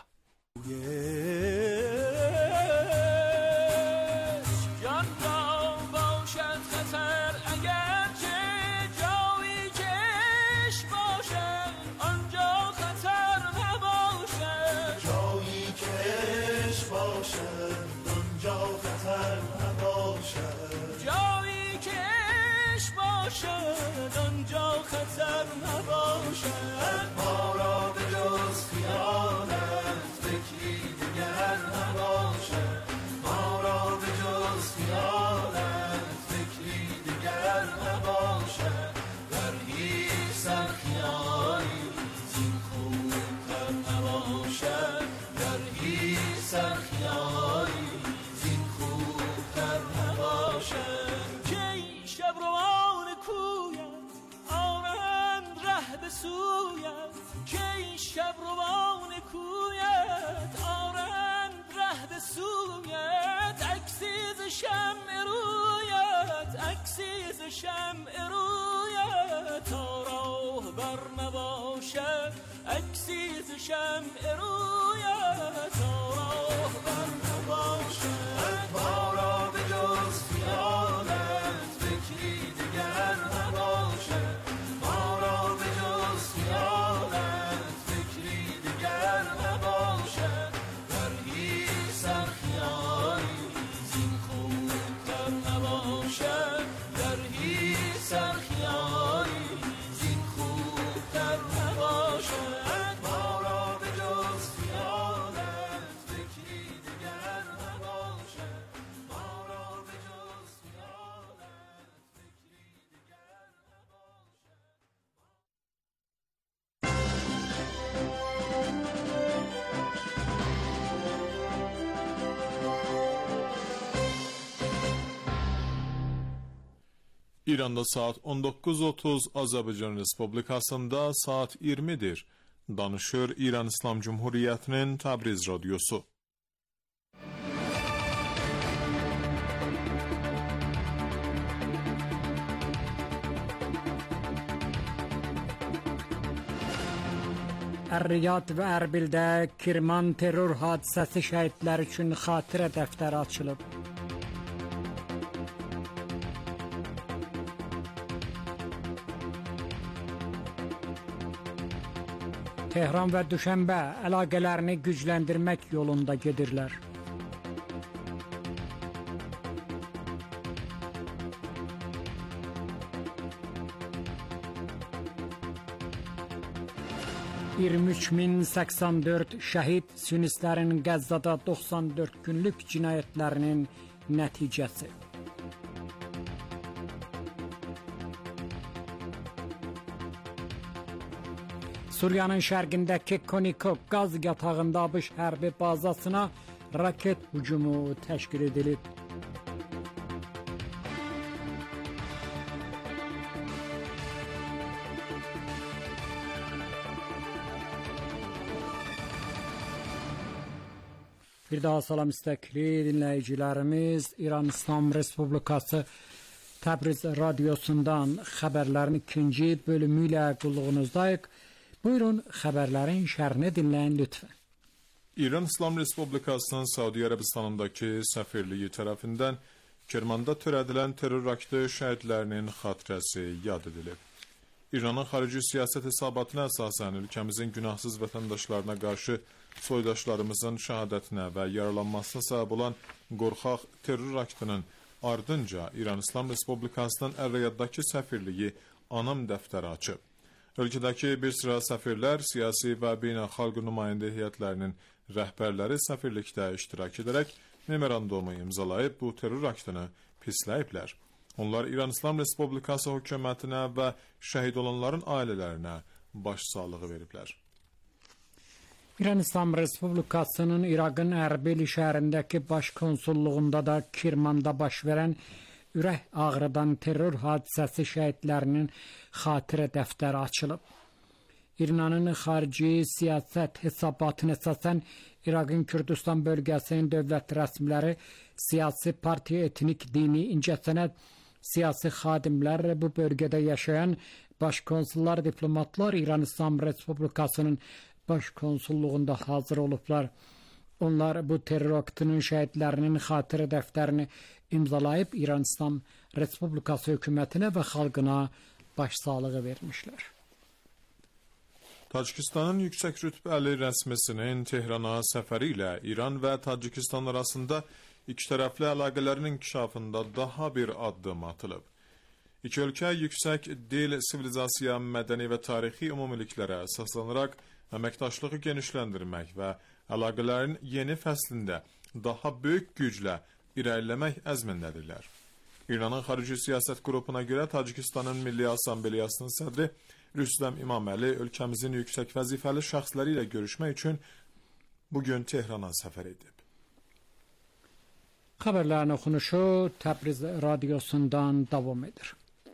خطر نباشد ما را به جز خیانت فکری دیگر نباشد ما را به جز خیانت فکری دیگر نباشد در هیچ سرخیالی زین خوبتر نباشد در هیچ سرخیالی زین خوبتر نباشد کی شب روان کویت سویت کی شب روان کویت آرند ره به سویت عکسی ز شمع رویت عکسی ز شمع رویت تا راه بر نباشد عکسی ز شمع رویت تا راه بر نباشد ما را به جز خیانت فکری دیگر نباشد فکری دیگر نباشد در هیچ سرخیالی زین خوبتر نباشد در هیچ سرخیالی زین خوبتر نباشد ما را به جز خیانت فکری دیگر نباشد İranda saat 19:30, Azərbaycan Respublikasında saat 20'dir. Danışır İran İslam Cumhuriyeti'nin Təbriz Radyosu. Riyad və Ərbildə Kirman terror hadisəsi şəhidləri üçün xatirə dəftəri açılıb. Tehran və Düşənbə əlaqələrini gücləndirmək yolunda gedirlər. $23.084 şəhid sünistlərin Qəzzada 94 günlük cinayətlərinin nəticəsi. Suriyanın şərqindəki Konikov qaz yatağında ABŞ hərbi bazasına raket hücumu təşkil edilib. Bir daha salam istəkli dinləyicilərimiz, İran İslam Respublikası Təbriz Radyosundan xəbərlərin ikinci bölümü ilə qulluğunuzdayıq. Buyurun, xəbərlərin şərhini dinləyin lütfən. İran İslam Respublikasının Saudi Ərəbistanındakı səfirliyi tərəfindən Kirmanda törədilən terror aktı şəhidlərinin xatirəsi yad edilib. İranın xarici siyasət hesabatına əsasən ölkəmizin günahsız vətəndaşlarına qarşı soydaşlarımızın şəhadətinə və yaralanmasına səbəb olan qorxaq terror aktının ardınca İran İslam Respublikasının Əl-Riyaddakı səfirliyi anam dəftəri açıb. Ölkədəki bir sıra səfirlər, siyasi və beynəlxalq nümayəndə heyətlərinin rəhbərləri səfirlikdə iştirak edərək memorandumu imzalayıb bu terror aktını pisləyiblər. Onlar İran İslam Respublikası hökumətinə və şəhid olanların ailələrinə başsağlığı veriblər. İran İslam Respublikasının İraqın Ərbil şəhərindəki baş konsulluğunda da Kirmanda baş verən ürək ağrıdan terror hadisəsi şəhidlərinin xatirə dəftəri açılıb. İranın xarici siyasət hesabatına əsasən İraqın Kürdistan bölgəsinin dövlət rəsmiləri, siyasi partiya, etnik, dini, incəsənət, siyasi xadimlər, bu bölgədə yaşayan baş konsullar, diplomatlar İran İslam Respublikasının baş konsulluğunda hazır olublar. Onlar bu terror aktının şəhidlərinin xatirə dəftərini imzalayıb İran İslam Respublikası hökumətinə və xalqına başsağlığı vermişlər. Tacikistanın yüksək rütbəli rəsmisinin Tehrana səfəri ilə İran və Tacikistan arasında iki tərəfli əlaqələrin inkişafında daha bir addım atılıb. İki ölkə yüksək dil, sivilizasiya, mədəni və tarixi ümumiliklərə əsaslanaraq əməkdaşlığı genişləndirmək və əlaqələrin yeni fəslində daha böyük güclə irəliləmək əzmindədirlər. İranın xarici siyasət qrupuna görə Tacikistanın Milli Assambleyasının sədri Rüstəm İmaməli ölkəmizin yüksək vəzifəli şəxsləri ilə görüşmək üçün bugün Tehrana səfər edib. Xəbərlərin oxunuşu Təbriz Radyosundan davam edir.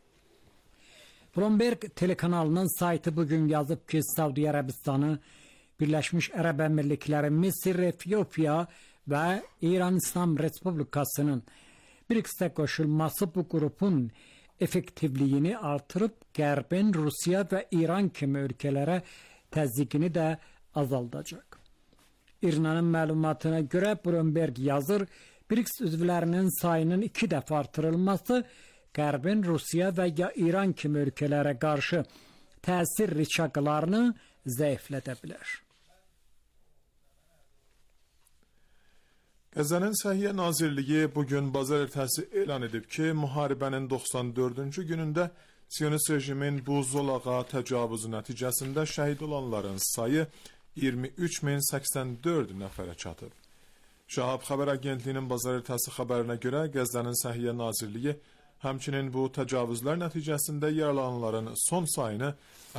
Bloomberg telekanalının saytı bugün yazıb ki, Saudi Ərəbistanı, Birləşmiş Ərəb Əmirlikləri, Misir, Efiopiya və İran İslam Respublikasının BRICS-ə qoşulması bu qrupun effektivliyini artırıb Qərbin Rusiya və İran kimi ölkələrə təzyiqini də azaldacaq. İranın məlumatına görə Bloomberg yazır, BRICS üzvlərinin sayının 2 dəfə artırılması Qərbin Rusiya və ya İran kimi ölkələrə qarşı təsir rıçaqlarını zəiflədə bilər. Qəzzənin Səhiyyə Nazirliyi bugün bazar ertəsi elan edib ki, müharibənin 94-cü günündə Siyonist rejimin bu zolağa təcavüzü nəticəsində şəhid olanların sayı 23.084 nəfərə çatıb. Şahab xəbər agentliyinin bazar ertəsi xəbərinə görə Qəzzənin Səhiyyə Nazirliyi həmçinin bu təcavüzlər nəticəsində yaralananların son sayını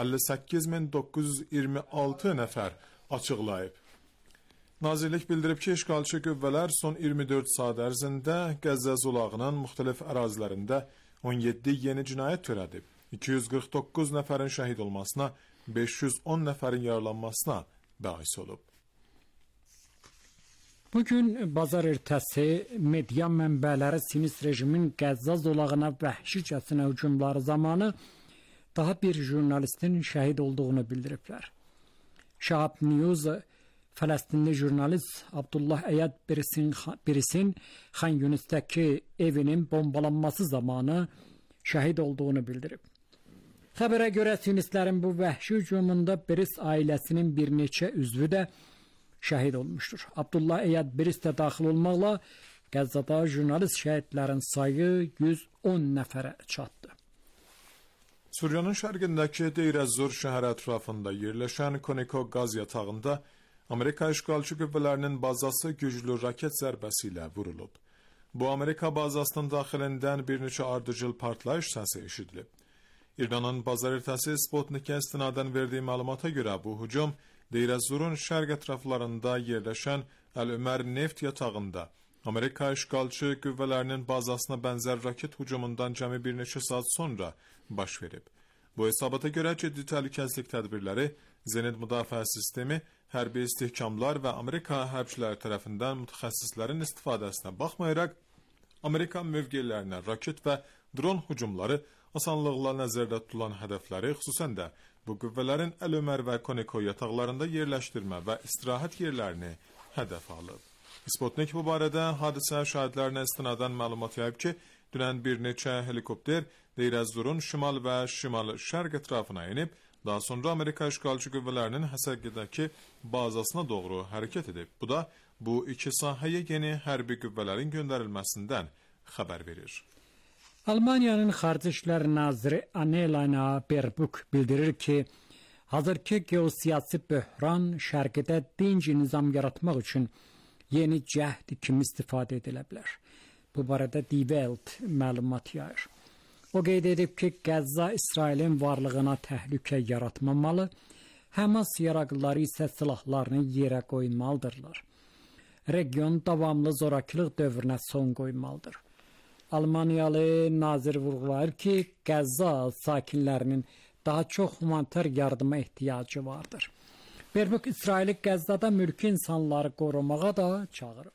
58.926 nəfər açıqlayıb. Nazirlik bildirib ki, işğalçı qüvvələr son 24 saat ərzində Qəzzə zolağının müxtəlif ərazilərində 17 yeni cinayət törədib. 249 nəfərin şəhid olmasına, 510 nəfərin yaralanmasına bəis olub. Bugün bazar ertəsi media mənbələri sinist rejimin Qəzza zolağına vəhşicəsinə hücumları zamanı daha bir jurnalistin şəhid olduğunu bildiriblər. Şahab News Fələstinli jurnalist Abdullah Əyad Birisin Xan Yunis'təki evinin bombalanması zamanı şəhid olduğunu bildirib. Xəbərə görə sinistlərin bu vəhşi hücumunda Biris ailəsinin bir neçə üzvü də şəhid olmuşdur. Abdullah Əyad Biris də daxil olmaqla Qəzzada jurnalist şəhidlərin sayı 110 nəfərə çatdı. Suriyanın şərqindəki Deir Ez-Zor şəhəri ətrafında yerləşən Koneko qaz yatağında Amerika işğalçı qüvvələrinin bazası güclü raket zərbəsi ilə vurulub. Bu Amerika bazasının daxilindən bir neçə ardıcıl partlayış səsi eşidilib. İranın bazar ertəsi Sputnik'e istinadən verdiyi məlumata görə bu hücum Deir Ez-Zor'un şərq ətraflarında yerləşən Əl-Ömər neft yatağında Amerika işğalçı qüvvələrinin bazasına bənzər raket hücumundan cəmi bir neçə saat sonra baş verib. Bu hesabata görə ciddi təhlükəsizlik tədbirləri, zenit müdafiə sistemi, hərbi istihkamlar və Amerika hərbçiləri tərəfindən mütəxəssislərin istifadəsinə baxmayaraq, Amerika mövqelərinə raket və dron hücumları asanlıqla nəzərdə tutulan hədəfləri, xüsusən də bu qüvvələrin Əl-Ömər və Koneko yataqlarında yerləşdirmə və istirahət yerlərini hədəf alıb. Sputnik bu barədə hadisə şahidlərinə istinadən məlumat yayıb ki, dünən bir neçə helikopter Deir Ez-Zor'un şimal və şimal-şərq ətrafına inib, daha sonra Amerika işğalçı qüvvələrinin Həsəqədəki bazasına doğru hərəkət edib. Bu da bu iki sahəyə yeni hərbi qüvvələrin göndərilməsindən xəbər verir. Almaniyanın Xarici İşlər Naziri Annalena Baerbock bildirir ki, hazırki geosiyasi böhran şərqdə dinc nizam yaratmaq üçün yeni cəhd kimi istifadə edilə bilər. Bu barədə Die Welt məlumat yayır. O qeyd edib ki, Qəzza İsrailin varlığına təhlükə yaratmamalı, Həmas yaraqlıları isə silahlarını yerə qoymalıdırlar. Region davamlı zorakılıq dövrünə son qoymalıdır. Almaniyalı nazir vurğulayır ki, Qəzza sakinlərinin daha çox humanitar yardıma ehtiyacı vardır. Baerbock İsraili Qəzzada mülki insanları qorumağa da çağırır.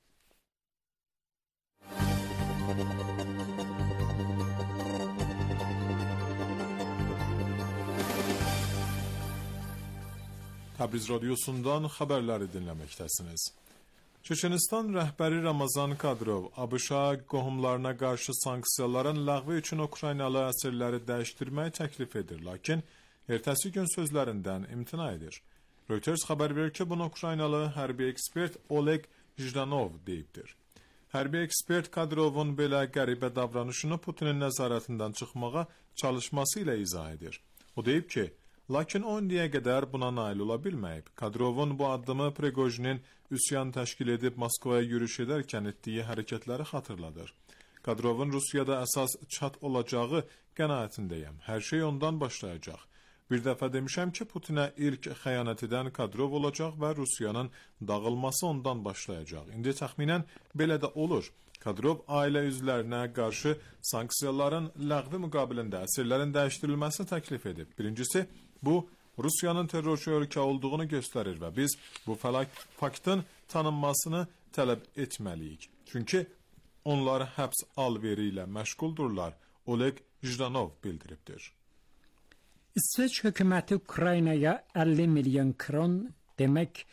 Təbriz radiosundan xəbərləri dinləməkdəsiniz. Çeçenistan rəhbəri Ramazan Kadyrov ABŞ-a qohumlarına qarşı sanksiyaların ləğvi üçün Ukraynalı əsirləri dəyişdirməyi təklif edir, lakin ertəsi gün sözlərindən imtina edir. Reuters xəbər verir ki, bunu Ukraynalı hərbi ekspert Oleg Jdanov deyibdir. Hərbi ekspert Kadyrovun belə qəribə davranışını Putinin nəzarətindən çıxmağa çalışması ilə izah edir. O deyib ki, lakin o indiyə qədər buna nail ola bilməyib. Kadrovun bu addımı Prigojinin üsyan təşkil edib Moskvaya yürüyüş edərkən etdiyi hərəkətləri xatırladır. Kadrovun Rusiyada əsas çat olacağı qənaətindəyəm. Hər şey ondan başlayacaq. Bir dəfə demişəm ki, Putinə ilk xəyanət edən Kadrov olacaq və Rusiyanın dağılması ondan başlayacaq. İndi təxminən belə də olur. Kadrov ailə üzvlərinə qarşı sanksiyaların ləğvi müqabilində əsirlərin dəyişdirilməsini təklif edib. Birincisi, bu Rusiyanın terrorçu ölkə olduğunu göstərir və biz bu faktın tanınmasını tələb etməliyik. Çünki onlar həbs alveri ilə məşğuldurlar, Oleg Jdanov bildiribdir. İsveç hökuməti Ukraynaya 50 milyon kron, demək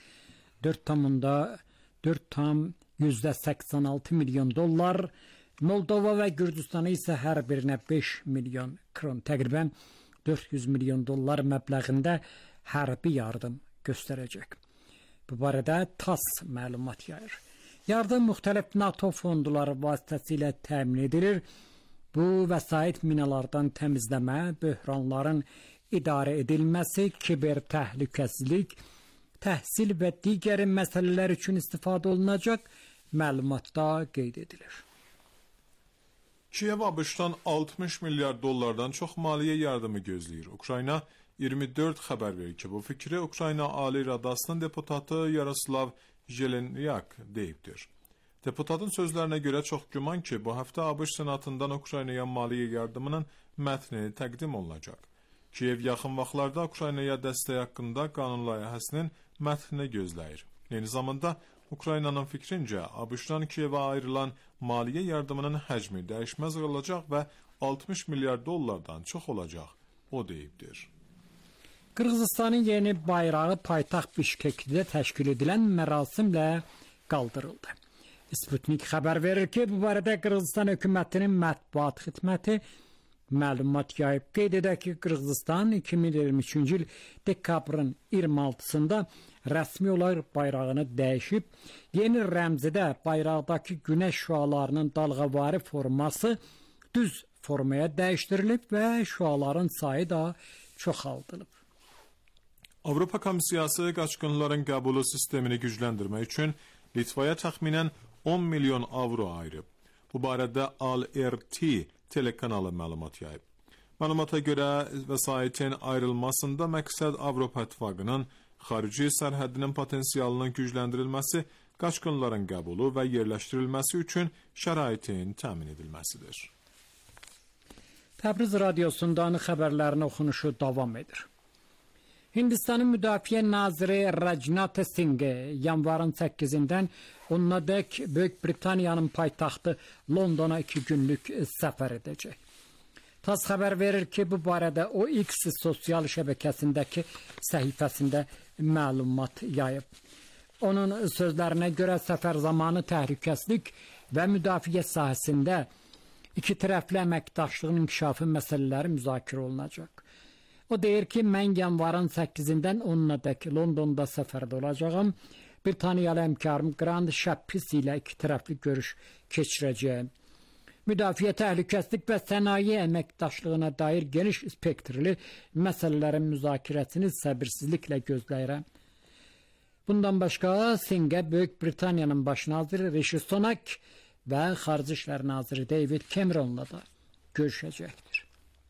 4,86 milyon dollar, Moldova və Gürcüstana isə hər birinə 5 milyon kron, təqribən 400 milyon dollar məbləğində hərbi yardım göstərəcək. Bu barədə TASS məlumat yayır. Yardım müxtəlif NATO fonduları vasitəsilə təmin edilir. Bu vəsait minalardan təmizləmə, böhranların idarə edilməsi, kiber təhlükəsizlik, təhsil və digər məsələlər üçün istifadə olunacaq, məlumatda qeyd edilir. Kiyev ABŞ-dan 60 milyar dollardan çox maliyyə yardımı gözləyir. Ukrayna 24 xəbər verir ki, bu fikri Ukrayna Ali Radasının deputatı Yaroslav Zelenyak deyibdir. Deputatın sözlərinə görə çox güman ki, bu həftə ABŞ Senatından Ukraynaya maliyyə yardımının mətni təqdim olunacaq. Kiyev yaxın vaxtlarda Ukraynaya dəstək haqqında qanun layihəsinin mətnini gözləyir. Eyni zamanda Ukraynanın fikrincə ABŞ-dan Kiyevə ayrılan maliyyə yardımının həcmi dəyişməz qalacaq və 60 milyar dollardan çox olacaq, o deyibdir. Qırğızıstanın yeni bayrağı paytaxt Bişkekdə təşkil edilən mərasimlə qaldırıldı. Sputnik xəbər verir ki, bu barədə Qırğızıstan hökumətinin mətbuat xidməti məlumat yayıb. Qeyd edək ki, Qırğızıstan 2023-cü il dekabrın 26-sında rəsmi olaraq bayrağını dəyişib. Yeni rəmzidə bayraqdakı günəş şüalarının dalğavari forması düz formaya dəyişdirilib və şüaların sayı da çoxaldılıb. Avropa Komissiyası qaçqınların qəbulu sistemini gücləndirmək üçün Litvaya təxminən 10 milyon avro ayırıb. Bu barədə Al-RT telekanalı məlumat yayıb. Məlumata görə vəsaitin ayrılmasında məqsəd Avropa İttifaqının xarici sərhədinin potensialının gücləndirilməsi, qaçqınların qəbulu və yerləşdirilməsi üçün şəraitin təmin edilməsidir. Təbriz radiosundan xəbərlərin oxunuşu davam edir. Hindistanın Müdafiə Naziri Rajnath Singh yanvarın 8-dən 10-nadək Böyük Britaniyanın paytaxtı Londona 2 günlük səfər edəcək. TASS xəbər verir ki, bu barədə o X sosial şəbəkəsindəki səhifəsində məlumat yayıb. Onun sözlərinə görə səfər zamanı təhlükəsizlik və müdafiə sahəsində iki tərəfli əməkdaşlığın inkişafı məsələləri müzakirə olunacaq. O deyir ki, mən yanvarın 8-dən 10-nadək Londonda səfərdə olacağam. Britaniyalı həmkarım Grant Shapps ilə iki tərəfli görüş keçirəcəyim. Müdafiə, təhlükəsizlik və sənaye əməkdaşlığına dair geniş spektrli məsələlərin müzakirəsini səbirsizliklə gözləyirəm. Bundan başqa Singhə Böyük Britaniyanın baş naziri Rishi Sunak və Xarici İşlər naziri David Cameron'la da görüşəcəkdir.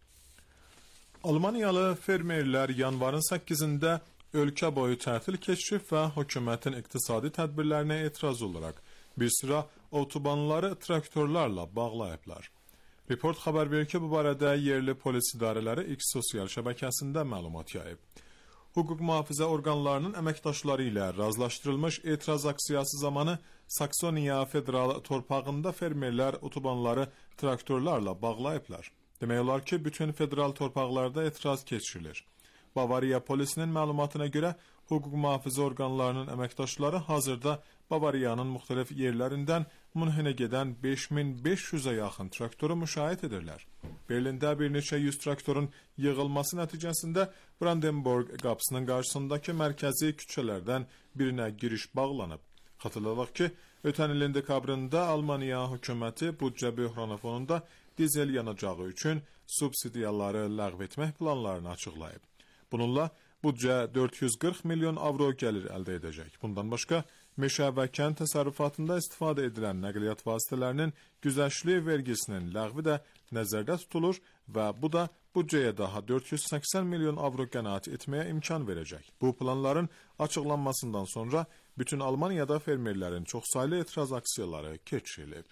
Almaniyalı fermerlər yanvarın 8-də ölkə boyu tətil keçirib və hökumətin iqtisadi tədbirlərinə etiraz olaraq bir sıra otobanları traktorlarla bağlayıblar. Report xəbər verir ki, bu barədə yerli polis idarələri X sosial şəbəkəsində məlumat yayıb. Hüquq mühafizə orqanlarının əməkdaşları ilə razılaşdırılmış etiraz aksiyası zamanı Saksoniya federal torpağında fermerlər otobanları traktorlarla bağlayıblar. Demək olar ki, bütün federal torpaqlarda etiraz keçirilir. Bavariya polisinin məlumatına görə hüquq mühafizə orqanlarının əməkdaşları hazırda Bavariyanın müxtəlif yerlərindən Münhenə gedən 5500-ə yaxın traktoru müşahidə edirlər. Berlində bir neçə yüz traktorun yığılması nəticəsində Brandenburg qapısının qarşısındakı mərkəzi küçələrdən birinə giriş bağlanıb. Xatırladaq ki, ötən ilin dekabrında Almaniya hökuməti büdcə böhranı fonunda dizel yanacağı üçün subsidiyaları ləğv etmək planlarını açıqlayıb. Bununla büdcə 440 milyon avro gəlir əldə edəcək. Bundan başqa, meşə və kənd təsərrüfatında istifadə edilən nəqliyyat vasitələrinin güzəştli vergisinin ləğvi də nəzərdə tutulur və bu da büdcəyə daha 480 milyon avro qənaət etməyə imkan verəcək. Bu planların açıqlanmasından sonra bütün Almaniyada fermerlərin çoxsaylı etiraz aksiyaları keçirilib.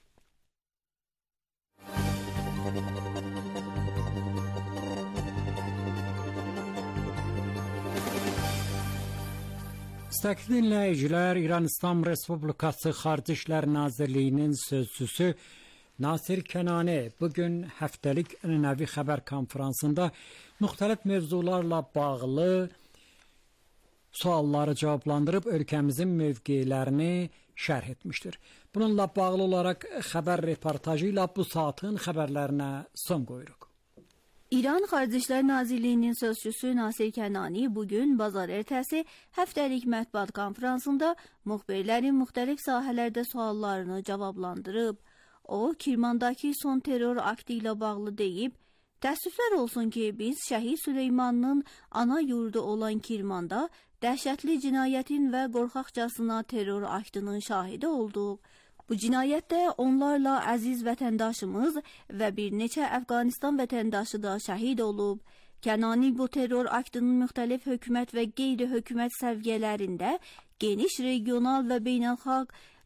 Müstəqil dinləyicilər, İran İslam Respublikası Xarici İşlər Nazirliyinin sözçüsü Nasir Kənani bugün həftəlik ənənəvi xəbər konferansında müxtəlif mövzularla bağlı sualları cavablandırıb ölkəmizin mövqelərini şərh etmişdir. Bununla bağlı olaraq xəbər reportajı ilə bu saatin xəbərlərinə son qoyuruq. İran Xarici İşlər Nazirliyinin sözçüsü Nasir Kənani bugün bazar ertəsi həftəlik mətbuat konferansında müxbirlərin müxtəlif sahələrdə suallarını cavablandırıb. O, Kirmandakı son terror aktı ilə bağlı deyib, təəssüflər olsun ki, biz Şəhid Süleymanın ana yurdu olan Kirmanda dəhşətli cinayətin və qorxaqcasına terror aktının şahidi olduq. Bu cinayətdə onlarla əziz vətəndaşımız və bir neçə Əfqanistan vətəndaşı da şəhid olub. Kənani bu terror aktının müxtəlif hökumət və qeyri-hökumət səviyyələrində geniş regional və beynəlxalq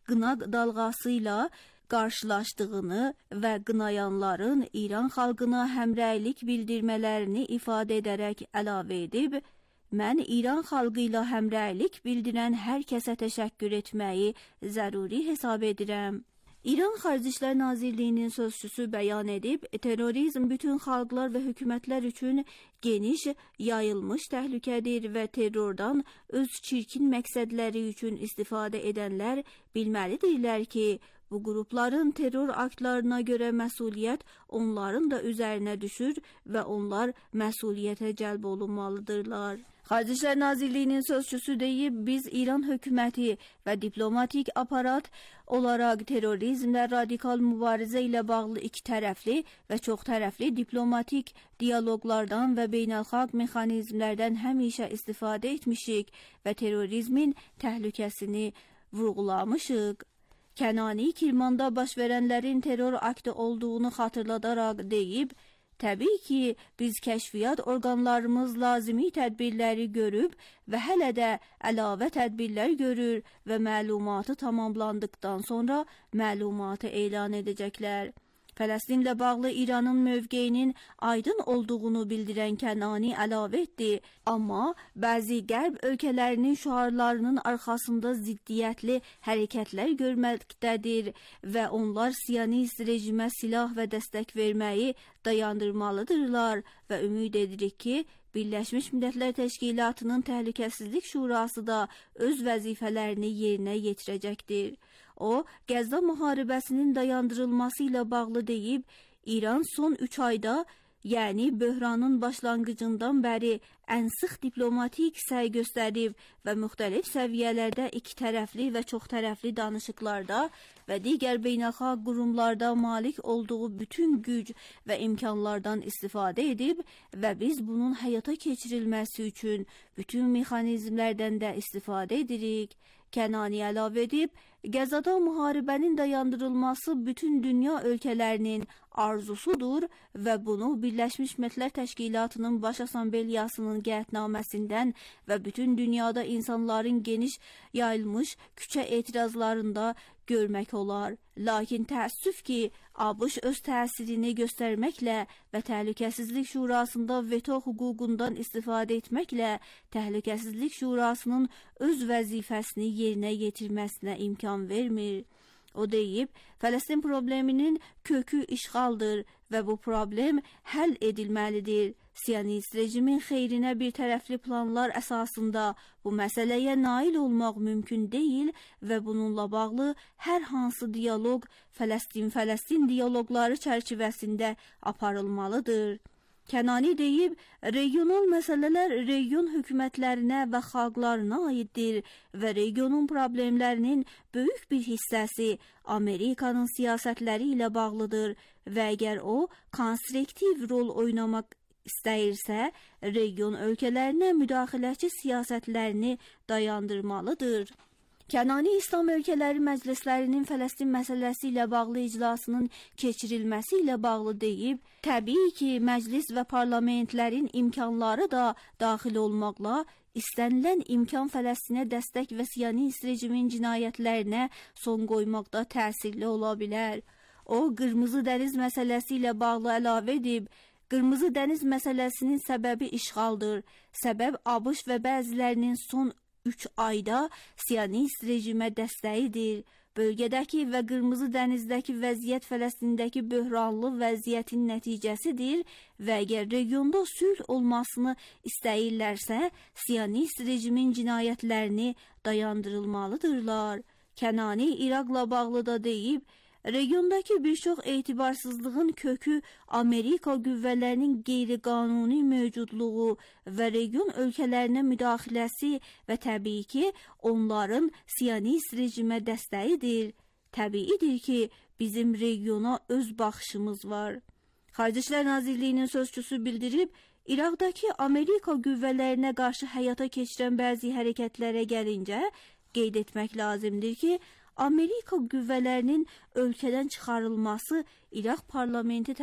qına dalğasıyla qarşılaşdığını və qınayanların İran xalqına həmrəylik bildirmələrini ifadə edərək əlavə edib, mən İran xalqı ilə həmrəylik bildirən hər kəsə təşəkkür etməyi zəruri hesab edirəm. İran Xarici İşlər Nazirliyinin sözçüsü bəyan edib, terrorizm bütün xalqlar və hökumətlər üçün geniş, yayılmış təhlükədir və terrordan öz çirkin məqsədləri üçün istifadə edənlər bilməlidirlər ki, bu qrupların terror aktlarına görə məsuliyyət onların da üzərinə düşür və onlar məsuliyyətə cəlb olunmalıdırlar. Xarici İşlər Nazirliyinin sözçüsü deyib, biz İran hökuməti və diplomatik aparat olaraq terrorizmlə radikal mübarizə ilə bağlı iki tərəfli və çox tərəfli diplomatik dialoqlardan və beynəlxalq mexanizmlərdən həmişə istifadə etmişik və terrorizmin təhlükəsini vurğulamışıq. Kənani Kirmanda baş verənlərin terror aktı olduğunu xatırladaraq deyib, təbii ki, biz kəşfiyyat orqanlarımız lazımi tədbirləri görüb və hələ də əlavə tədbirlər görür və məlumatı tamamlandıqdan sonra məlumatı elan edəcəklər. Fələstinlə bağlı İranın mövqeyinin aydın olduğunu bildirən Kənani əlavə etdi. Amma bəzi qərb ölkələrinin şüarlarının arxasında ziddiyyətli hərəkətlər görməkdədir və onlar Siyonist rejimə silah və dəstək verməyi dayandırmalıdırlar və ümid edirik ki, Birləşmiş Millətlər Təşkilatının Təhlükəsizlik Şurası da öz vəzifələrini yerinə yetirəcəkdir. O, Qəzza müharibəsinin dayandırılması ilə bağlı deyib, İran son 3 ayda, yəni böhranın başlanğıcından bəri ən sıx diplomatik səy göstərib və müxtəlif səviyyələrdə iki tərəfli və çox tərəfli danışıqlarda və digər beynəlxalq qurumlarda malik olduğu bütün güc və imkanlardan istifadə edib və biz bunun həyata keçirilməsi üçün bütün mexanizmlərdən də istifadə edirik. Kənani əlavə edib, Qəzzada müharibənin dayandırılması bütün dünya ölkələrinin arzusudur və bunu Birləşmiş Millətlər Təşkilatının Baş Assambleyasının qətnaməsindən və bütün dünyada insanların geniş yayılmış küçə etirazlarında görmək olar. Lakin təəssüf ki, ABŞ öz təsirini göstərməklə və Təhlükəsizlik Şurasında veto hüququndan istifadə etməklə Təhlükəsizlik Şurasının öz vəzifəsini yerinə yetirməsinə imkan vermir. O deyib, Fələstin probleminin kökü işğaldır və bu problem həll edilməlidir. Siyonist rejimin xeyrinə bir tərəfli planlar əsasında bu məsələyə nail olmaq mümkün deyil və bununla bağlı hər hansı dialoq Fələstin dialoqları çərçivəsində aparılmalıdır. Kənani deyib, regional məsələlər region hökumətlərinə və xalqlarına aiddir və regionun problemlərinin böyük bir hissəsi Amerikanın siyasətləri ilə bağlıdır və əgər o konstruktiv rol oynamaq istəyirsə, region ölkələrinə müdaxiləçi siyasətlərini dayandırmalıdır. Kənani İslam Ölkələri Məclislərinin Fələstin məsələsi ilə bağlı iclasının keçirilməsi ilə bağlı deyib, təbii ki, məclis və parlamentlərin imkanları da daxil olmaqla istənilən imkan Fələstinə dəstək və Siyonist rejimin cinayətlərinə son qoymaqda təsirli ola bilər. O, Qırmızı dəniz məsələsi ilə bağlı əlavə edib, Qırmızı dəniz məsələsinin səbəbi işğaldır. Səbəb ABŞ və bəzilərinin son 3 ayda Siyonist rejimə dəstəyidir. Bölgədəki və Qırmızı dənizdəki vəziyyət Fələstindəki böhranlı vəziyyətin nəticəsidir və əgər regionda sülh olmasını istəyirlərsə, Siyonist rejimin cinayətlərini dayandırılmalıdırlar. Kənani İraqla bağlı da deyib, regiondakı bir çox etibarsızlığın kökü Amerika qüvvələrinin qeyri-qanuni mövcudluğu və region ölkələrinə müdaxiləsi və təbii ki, onların Siyonist rejimə dəstəyidir. Təbiidir ki, bizim regiona öz baxışımız var. Xarici İşlər Nazirliyinin sözçüsü bildirib, İraqdakı Amerika qüvvələrinə qarşı həyata keçirən bəzi hərəkətlərə gəlincə, qeyd etmək lazımdır ki, Amerika qüvvələrinin ölkədən çıxarılması İraq parlamenti